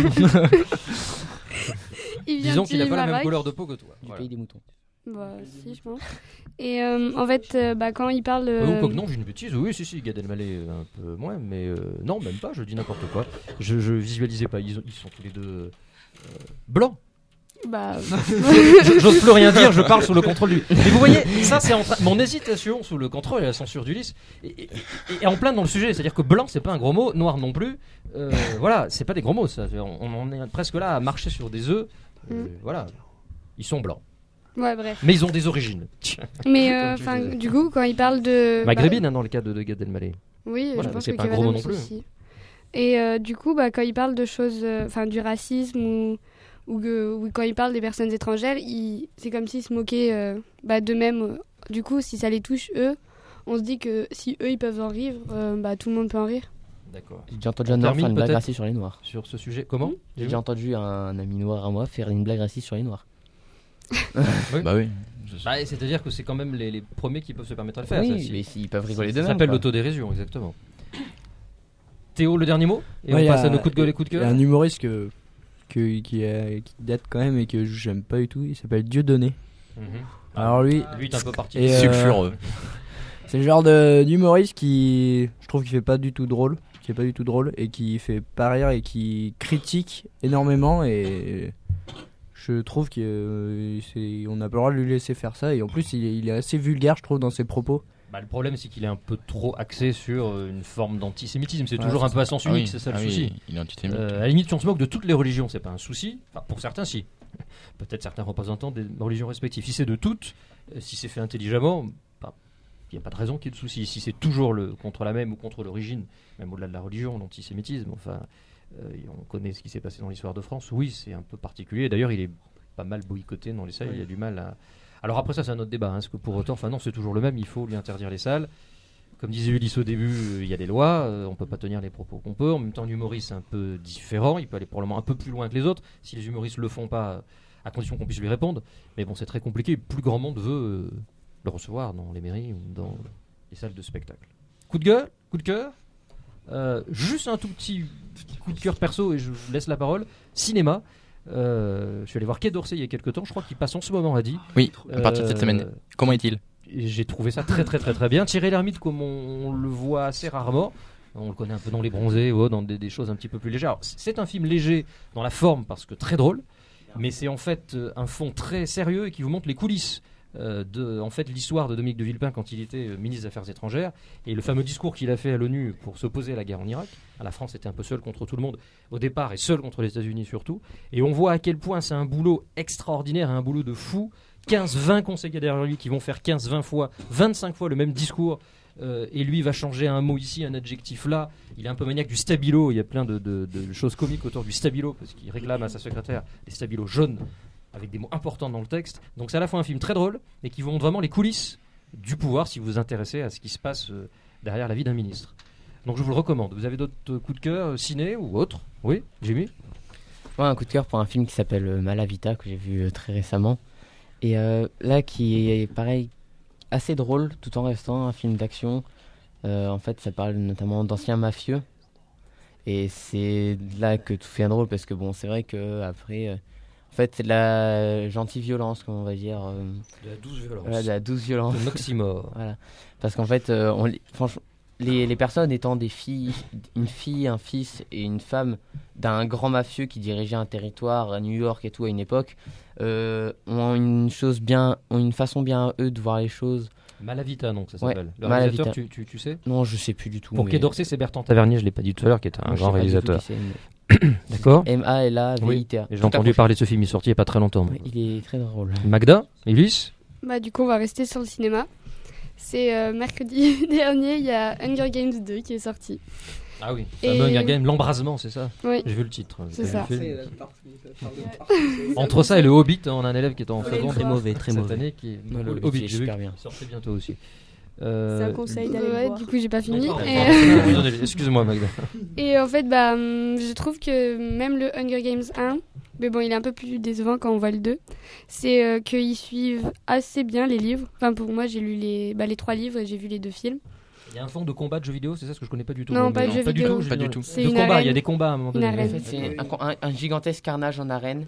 il vient Disons du qu'il n'a pas la même Maroc. couleur de peau que toi. Du Voilà. pays des moutons. Bah, si, je pense. Et euh, en fait, euh, bah, quand il parle. Euh, euh, ou quoi que non, j'ai une bêtise. Oui, si, si, Gad Elmaleh euh, un peu moins, mais euh, non, même pas. Je dis n'importe quoi. Je, je visualisais pas. Ils, ont- ils sont tous les deux euh, blancs. Bah, Je- J'ose plus rien dire. Je parle sous le contrôle du. Mais vous voyez, ça, c'est en train- mon hésitation sous le contrôle et la censure d'Ulysse est, est- est en plein dans le sujet. C'est-à-dire que blanc, c'est pas un gros mot, noir non plus. Euh, voilà, c'est pas des gros mots. Ça. On, on en est presque là à marcher sur des œufs. Euh, Mm. Voilà, ils sont blancs, ouais, bref. mais ils ont des origines. Mais Comme euh, tu enfin, disais. du coup, quand il parle de. Maghrébine, hein, dans le cas de, de Gad Elmaleh. bah, oui, Voilà, je pense c'est que pas un Kev gros mot Adams non plus. aussi. Et euh, du coup, bah, quand il parle de choses. euh, Enfin, du racisme ou. Ou, que- ou quand il parle des personnes étrangères, il- c'est comme s'il se moquait euh, bah, d'eux-mêmes. euh. Du coup, si ça les touche, eux, on se dit que si eux, ils peuvent en rire, euh, bah, tout le monde peut en rire. D'accord. J'ai déjà entendu On un noir termine faire une blague peut-être raciste sur les noirs. Sur ce sujet, comment J'ai déjà entendu un ami noir à moi faire une blague raciste sur les noirs. Bah oui. Bah, c'est-à-dire que c'est quand même les, les premiers qui peuvent se permettre de le faire. Oui, ça, si- mais s'ils peuvent rigoler ça d'eux-mêmes. s'appelle quoi. l'autodérision, exactement. Théo, le dernier mot et Ouais, on y passe a- à nos coups de gueule et coups de Il y a cœur. un humoriste que, que- qui, a- qui date quand même et que j'aime pas du tout. Il s'appelle Dieudonné. Mhm. Alors lui, Lui, t'es un peu parti. Et, euh, Sulfureux. c'est le genre de- d'humoriste qui, je trouve, qui fait pas du tout drôle, qui est pas du tout drôle et qui fait pas rire et qui critique énormément et je trouve qu'on n'a pas le droit de lui laisser faire ça et en plus il est, il est assez vulgaire, je trouve, dans ses propos. Bah, le problème, c'est qu'il est un peu trop axé sur euh, une forme d'antisémitisme. C'est Ouais, toujours c'est un peu à sens Ah unique, oui, c'est ça le ah oui, souci. il est antisémite. Euh, à la limite, si on se moque de toutes les religions, c'est pas un souci. Enfin, pour certains, si. Peut-être certains représentants des religions respectives. Si c'est de toutes, euh, si c'est fait intelligemment, il n'y a pas de raison qu'il y ait de souci. Si c'est toujours le, contre la même ou contre l'origine, même au-delà de la religion, l'antisémitisme, enfin, euh, on connaît ce qui s'est passé dans l'histoire de France. Oui, c'est un peu particulier. D'ailleurs, il est pas mal boycotté dans les salles. Il y a du mal à. Alors après ça, c'est un autre débat. Hein, parce que pour autant, enfin non, c'est toujours le même. Il faut lui interdire les salles. Comme disait Ulysse au début, euh, il y a des lois, euh, on peut pas tenir les propos qu'on peut. En même temps, l'humoriste c'est un peu différent, il peut aller probablement un peu plus loin que les autres. Si les humoristes le font pas, à condition qu'on puisse lui répondre. Mais bon, c'est très compliqué. Plus grand monde veut euh, le recevoir dans les mairies ou dans les salles de spectacle. Coup de gueule, coup de cœur. Euh, juste un tout petit coup de cœur perso et je vous laisse la parole. Cinéma. Euh, je suis allé voir Quai d'Orsay il y a quelques temps. Je crois qu'il passe en ce moment à dit. Oui, à partir de cette Euh, semaine. Comment est-il? Et j'ai trouvé ça très très très très bien. Thierry Lhermitte, comme on, on le voit assez rarement, on le connaît un peu dans Les Bronzés, ou dans des, des choses un petit peu plus légères. Alors, c'est un film léger dans la forme parce que très drôle, mais c'est en fait euh, un fond très sérieux et qui vous montre les coulisses euh, de en fait l'histoire de Dominique de Villepin quand il était euh, ministre des Affaires étrangères et le fameux discours qu'il a fait à l'ONU pour s'opposer à la guerre en Irak. La France était un peu seule contre tout le monde au départ et seule contre les États-Unis surtout. Et on voit à quel point c'est un boulot extraordinaire, un boulot de fou. quinze vingt conseillers derrière lui qui vont faire quinze vingt fois, vingt-cinq fois le même discours. Euh, et lui va changer un mot ici, un adjectif là. Il est un peu maniaque du stabilo. Il y a plein de, de- de choses comiques autour du stabilo parce qu'il réclame à sa secrétaire des stabilos jaunes avec des mots importants dans le texte. Donc c'est à la fois un film très drôle et qui vous montre vraiment les coulisses du pouvoir si vous vous intéressez à ce qui se passe euh, derrière la vie d'un ministre. Donc je vous le recommande. Vous avez d'autres euh, coups de cœur, euh, ciné ou autres? Oui, Jimmy? Moi, un coup de cœur pour un film qui s'appelle euh, Malavita, que j'ai vu euh, très récemment. Et euh, là, qui est pareil, assez drôle, tout en restant un film d'action. Euh, en fait, ça parle notamment d'anciens mafieux. Et c'est là que tout fait drôle, parce que bon, c'est vrai que après, euh, en fait, c'est de la gentille violence, comme on va dire. euh, De la douce violence. voilà, de la douce violence. Un oxymore. Voilà. Parce qu'en fait, euh, on, li- franchement, les, les personnes étant des filles, une fille, un fils et une femme d'un grand mafieux qui dirigeait un territoire à New York et tout à une époque, euh, ont une chose bien, ont une façon bien eux de voir les choses. Malavita, donc ça Ouais, s'appelle. Le Malavita. réalisateur, tu, tu, tu sais Non, je sais plus du tout. Pour mais- Quai d'Orsay, c'est Bertrand Tavernier, je l'ai pas dit tout à l'heure, qui est un Non, je grand sais pas du tout réalisateur. qui c'est, mais- D'accord. M A L A V I T A. Et j'ai Tout entendu accroché. parler de ce film, il est sorti il y a pas très longtemps. Ouais, il est très drôle. Magda, Elvis. Bah, du coup, on va rester sur le cinéma. C'est euh, mercredi dernier, il y a Hunger Games deux qui est sorti. Ah oui, Et- fameux Hunger Games, l'embrasement, c'est ça Oui. J'ai vu le titre. C'est J'ai ça. vu le film. Entre ça et le Hobbit, hein, on a un élève qui est en Ouais, seconde très mauvais, très cette mauvais. année qui est Ouais, le le Hobbit, Hobbit, il est j'ai vu super qu'il bien. sortait bientôt aussi. Euh, C'est un conseil d'aller le Ouais, voir. du coup, j'ai pas fini. Pardon, Et, pardon, pardon, excuse-moi Magda. et en fait, bah, hum, je trouve que même le Hunger Games un, mais bon, il est un peu plus décevant quand on voit le deux, c'est euh, qu'ils suivent assez bien les livres. Enfin, pour moi, j'ai lu les, bah, les trois livres et j'ai vu les deux films. Il y a un fond de combat de jeux vidéo, c'est ça ce que je connais pas du tout. Non, moi, pas mais de jeux pas vidéo. Du tout, Pas je- du tout. C'est De une combat, il y a arène. des combats à un moment Une donné. arène. En fait, c'est un, un- un gigantesque carnage en arène.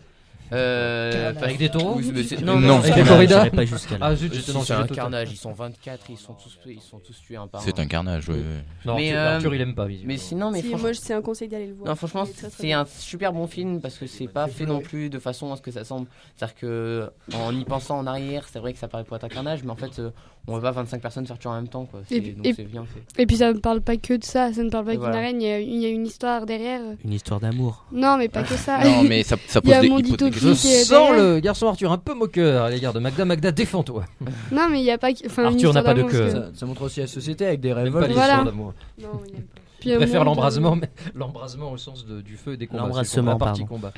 Euh, Avec des taureaux Oui, mais c'est- Non, non, non, non, Avec c'est des un- corridas J'irai pas jusqu'à là. Ah zut, Si, j'étais dans c'est le un sujet total. carnage, ils sont vingt-quatre, ils sont tous, ils sont tous tués un par un. C'est un carnage, ouais. ouais. Non, Mais, Arthur, euh, Arthur, il aime pas visiblement. Mais sinon, mais Si, franchement, moi, c'est un conseil d'aller le voir. non, franchement, Il est très, très c'est bien. un super bon film parce que c'est pas fait non plus de façon à ce que ça semble. C'est-à-dire que en y pensant en arrière, c'est vrai que ça paraît pour être un carnage, mais en fait, euh, on voit pas vingt-cinq personnes se faire tuer en même temps, quoi. C'est- Et- donc et- c'est bien fait. Et puis, ça ne parle pas que de ça, ça ne parle pas Et qu'une voilà. arène, il y, a, il y a une histoire derrière. Une histoire d'amour. Non, mais pas que ça. Non, mais ça, ça Il y pose a des, un monde il pose des utopique. Je questions. et sens derrière- le garçon Arthur un peu moqueur à l'égard de Magda. Magda, défends-toi. Non, mais il n'y a pas que. Enfin, une Arthur n'a histoire pas de d'amour, parce cœur. que- Ça, ça montre aussi la société avec des Même pas révoltes. les Voilà. histoires d'amour. Non, il aime pas. Puis Je un préfère monde, l'embrasement, euh, mais l'embrasement au sens de- du feu et des combats. L'embrassement, c'est la partie pardon. combat.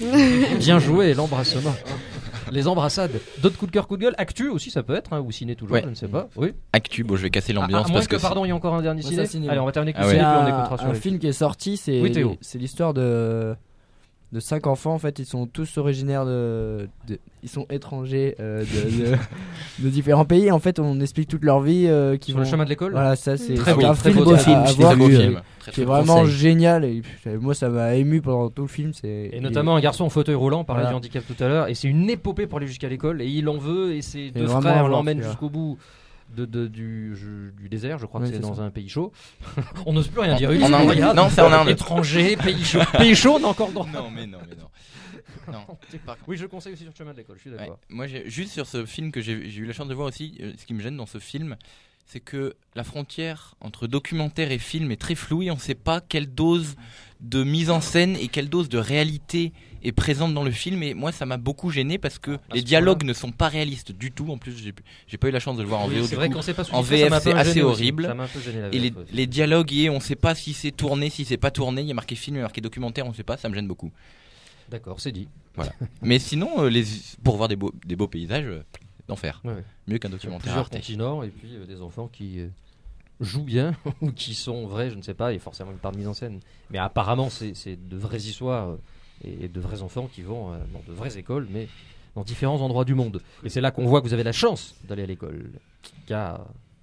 Bien joué, l'embrassement. Les embrassades. D'autres coups de cœur, coups de gueule. Actu aussi, ça peut être, hein, ou ciné toujours, Ouais. je ne sais pas. Oui. Actu, bon, je vais casser Ah, l'ambiance à moins parce que, que. pardon, il y a encore un dernier Ouais, ciné. ça, ciné. Allez, on va terminer avec Ah le ouais. ciné, C'est puis on un, écoutera sur un les- film qui est sorti, c'est Oui, Théo. c'est l'histoire de de cinq enfants. En fait, ils sont tous originaires de, de- ils sont étrangers euh, de, de, de différents pays. En fait, on explique toute leur vie euh, qui Sur vont. le chemin de l'école. Voilà, ça c'est Très c'est beau, un très film beau à- film, à je l'ai voir, vu, beau euh, film. Très, qui est très vraiment conseil. génial. Et puis, moi, ça m'a ému pendant tout le film. C'est Et notamment un garçon en fauteuil roulant, on parlait Voilà. du handicap tout à l'heure, et c'est une épopée pour aller jusqu'à l'école, et il en veut, et ses deux vraiment à frères voir, l'emmènent celui-là. jusqu'au bout de, de- du, je- du désert, je crois Ouais, que c'est c'est dans ça. un pays chaud. On n'ose plus rien En- dire. en Ulysse, Inde. regarde. Non, c'est en Inde. Étranger, pays chaud. Pays chaud, on a encore droit. Non, mais non, mais non. Non. Par- Oui, je conseille aussi sur le chemin de l'école, je suis Ouais. d'accord. Moi, j'ai- juste sur ce film que j'ai j'ai eu la chance de voir aussi, euh, ce qui me gêne dans ce film, c'est que la frontière entre documentaire et film est très floue et on ne sait pas quelle dose de mise en scène et quelle dose de réalité est présente dans le film. Et moi, ça m'a beaucoup gêné parce que À les ce dialogues ne sont pas réalistes du tout. En plus, j'ai j'ai pas eu la chance de le voir en Oui, V O. c'est du vrai coup. qu'on sait pas en sous-titré, V F, ça m'a un peu c'est assez gêné aussi. horrible. Ça m'a un peu gêné, la Et les, V F aussi. les dialogues, et on ne sait pas si c'est tourné, si c'est pas tourné. Il y a marqué film, il y a marqué documentaire, on ne sait pas. Ça me gêne beaucoup. D'accord, c'est dit. Mais sinon, euh, les, pour voir des beaux, des beaux paysages, euh, d'enfer. Ouais, ouais. Mieux qu'un Sur documentaire plusieurs Arte. continents, et puis euh, des enfants qui euh, jouent bien, ou qui sont vrais, je ne sais pas, il y a forcément une part de mise en scène. Mais apparemment, c'est c'est de vraies histoires euh, et de vrais enfants qui vont euh, dans de vraies écoles, mais dans différents endroits du monde. Et c'est là qu'on voit que vous avez la chance d'aller à l'école. Car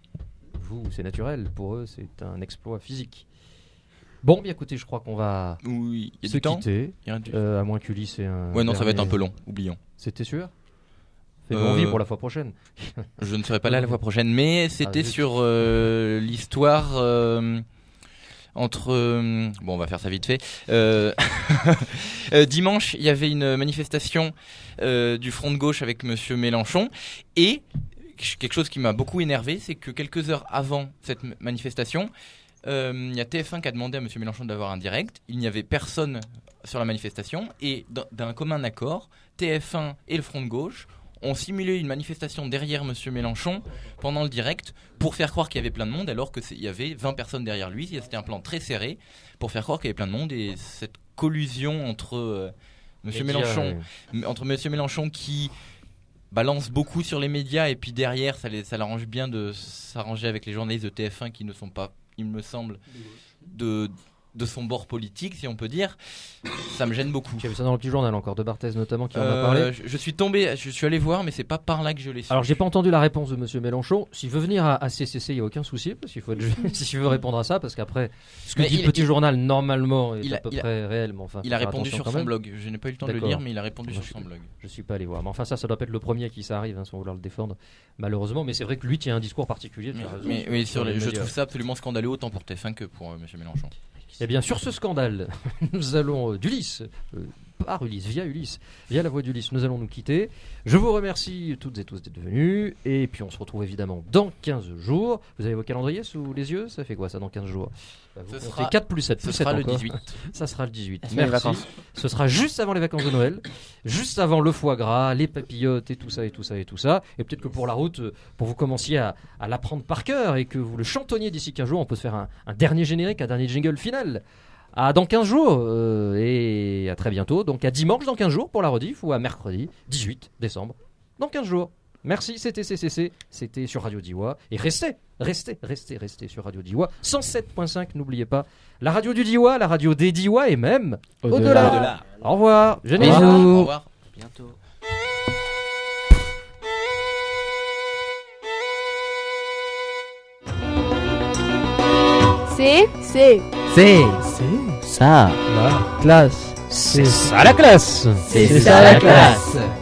vous, c'est naturel, pour eux, c'est un exploit physique. Bon, bien écoutez, je crois qu'on va Oui, il y a se du temps. quitter, Il y a du- euh, à moins qu'Ulysse ait un... Ouais, non, ça va être un dernier- peu long, oublions. C'était sûr Fais-nous Euh, envie pour la fois prochaine. Je ne serai pas là la fois prochaine, mais c'était Ah, zut. sur euh, l'histoire euh, entre... euh, bon, on va faire ça vite fait. Euh, euh, dimanche, il y avait une manifestation euh, du Front de gauche avec Monsieur Mélenchon, et quelque chose qui m'a beaucoup énervé, c'est que quelques heures avant cette m- manifestation, euh, il y a T F un qui a demandé à Monsieur Mélenchon d'avoir un direct. Il n'y avait personne sur la manifestation, et d'un- d'un commun accord, T F un et le Front de gauche ont simulé une manifestation derrière Monsieur Mélenchon pendant le direct pour faire croire qu'il y avait plein de monde alors qu'il y avait vingt personnes derrière lui. C'était un plan très serré pour faire croire qu'il y avait plein de monde, et cette collusion entre euh, Monsieur Médias, Mélenchon, ouais. m- entre Monsieur Mélenchon qui balance beaucoup sur les médias, et puis derrière ça, les- ça l'arrange bien de s'arranger avec les journalistes de T F un qui ne sont pas, il me semble, de de son bord politique, si on peut dire, ça me gêne beaucoup. J'ai vu ça dans le petit journal encore, de Barthez notamment qui en a Euh, parlé. je, je suis tombé, je suis allé voir, mais c'est pas par là que je l'ai su. Alors j'ai pas entendu la réponse de Monsieur Mélenchon. S'il veut venir à, à C C C, il n'y a aucun souci, parce qu'il faut être ju- s'il veut répondre à ça, parce qu'après, ce que Mais dit il- le petit il- journal normalement est il à a- peu il a- près réel, mais enfin. Il a faut faire répondu attention sur quand son même. blog. Je n'ai pas eu le temps de le D'accord. lire, mais il a répondu Moi, sur je- son blog. Je suis pas allé voir. Mais enfin, ça, ça doit pas être le premier qui ça arrive, hein, sans vouloir le défendre, malheureusement. Mais c'est vrai que lui tient un discours particulier. tu Mais, as raison, mais- mais sur les- je médias. trouve ça absolument scandaleux, autant pour T F un que pour euh, M. Mélenchon. Eh bien, sur ce scandale, nous allons euh, d'Ulysse, euh, par Ulysse, via Ulysse, via la voix d'Ulysse, nous allons nous quitter. Je vous remercie toutes et tous d'être venus. Et puis, on se retrouve évidemment dans quinze jours. Vous avez vos calendriers sous les yeux? Ça fait quoi, ça, dans quinze jours? Bah, vous Ce comptez sera- quatre plus sept, Ce plus sept sera le encore. dix-huit. Ça sera le dix-huit. La semaine des Merci. vacances. Ce sera juste avant les vacances de Noël, juste avant le foie gras, les papillotes et tout ça et tout ça et tout ça. Et peut-être que pour la route, euh, pour vous commenciez à, à l'apprendre par cœur et que vous le chantonniez d'ici quinze jours, on peut se faire un, un dernier générique, un dernier jingle final. À dans quinze jours euh, et à très bientôt. Donc à dimanche dans quinze jours pour la rediff ou à mercredi dix-huit décembre dans quinze jours. Merci, c'était C C C, c'était sur Radio Diwa. Et restez, restez, restez, restez sur Radio Diwa. cent sept virgule cinq, n'oubliez pas. La radio du Diwa, la radio des Diwa et même au-delà. Au-delà. Au revoir. Générique. Bisous. Au revoir. Bientôt. C'est C'est C'est ça. La classe. C'est ça la classe. C'est ça la classe.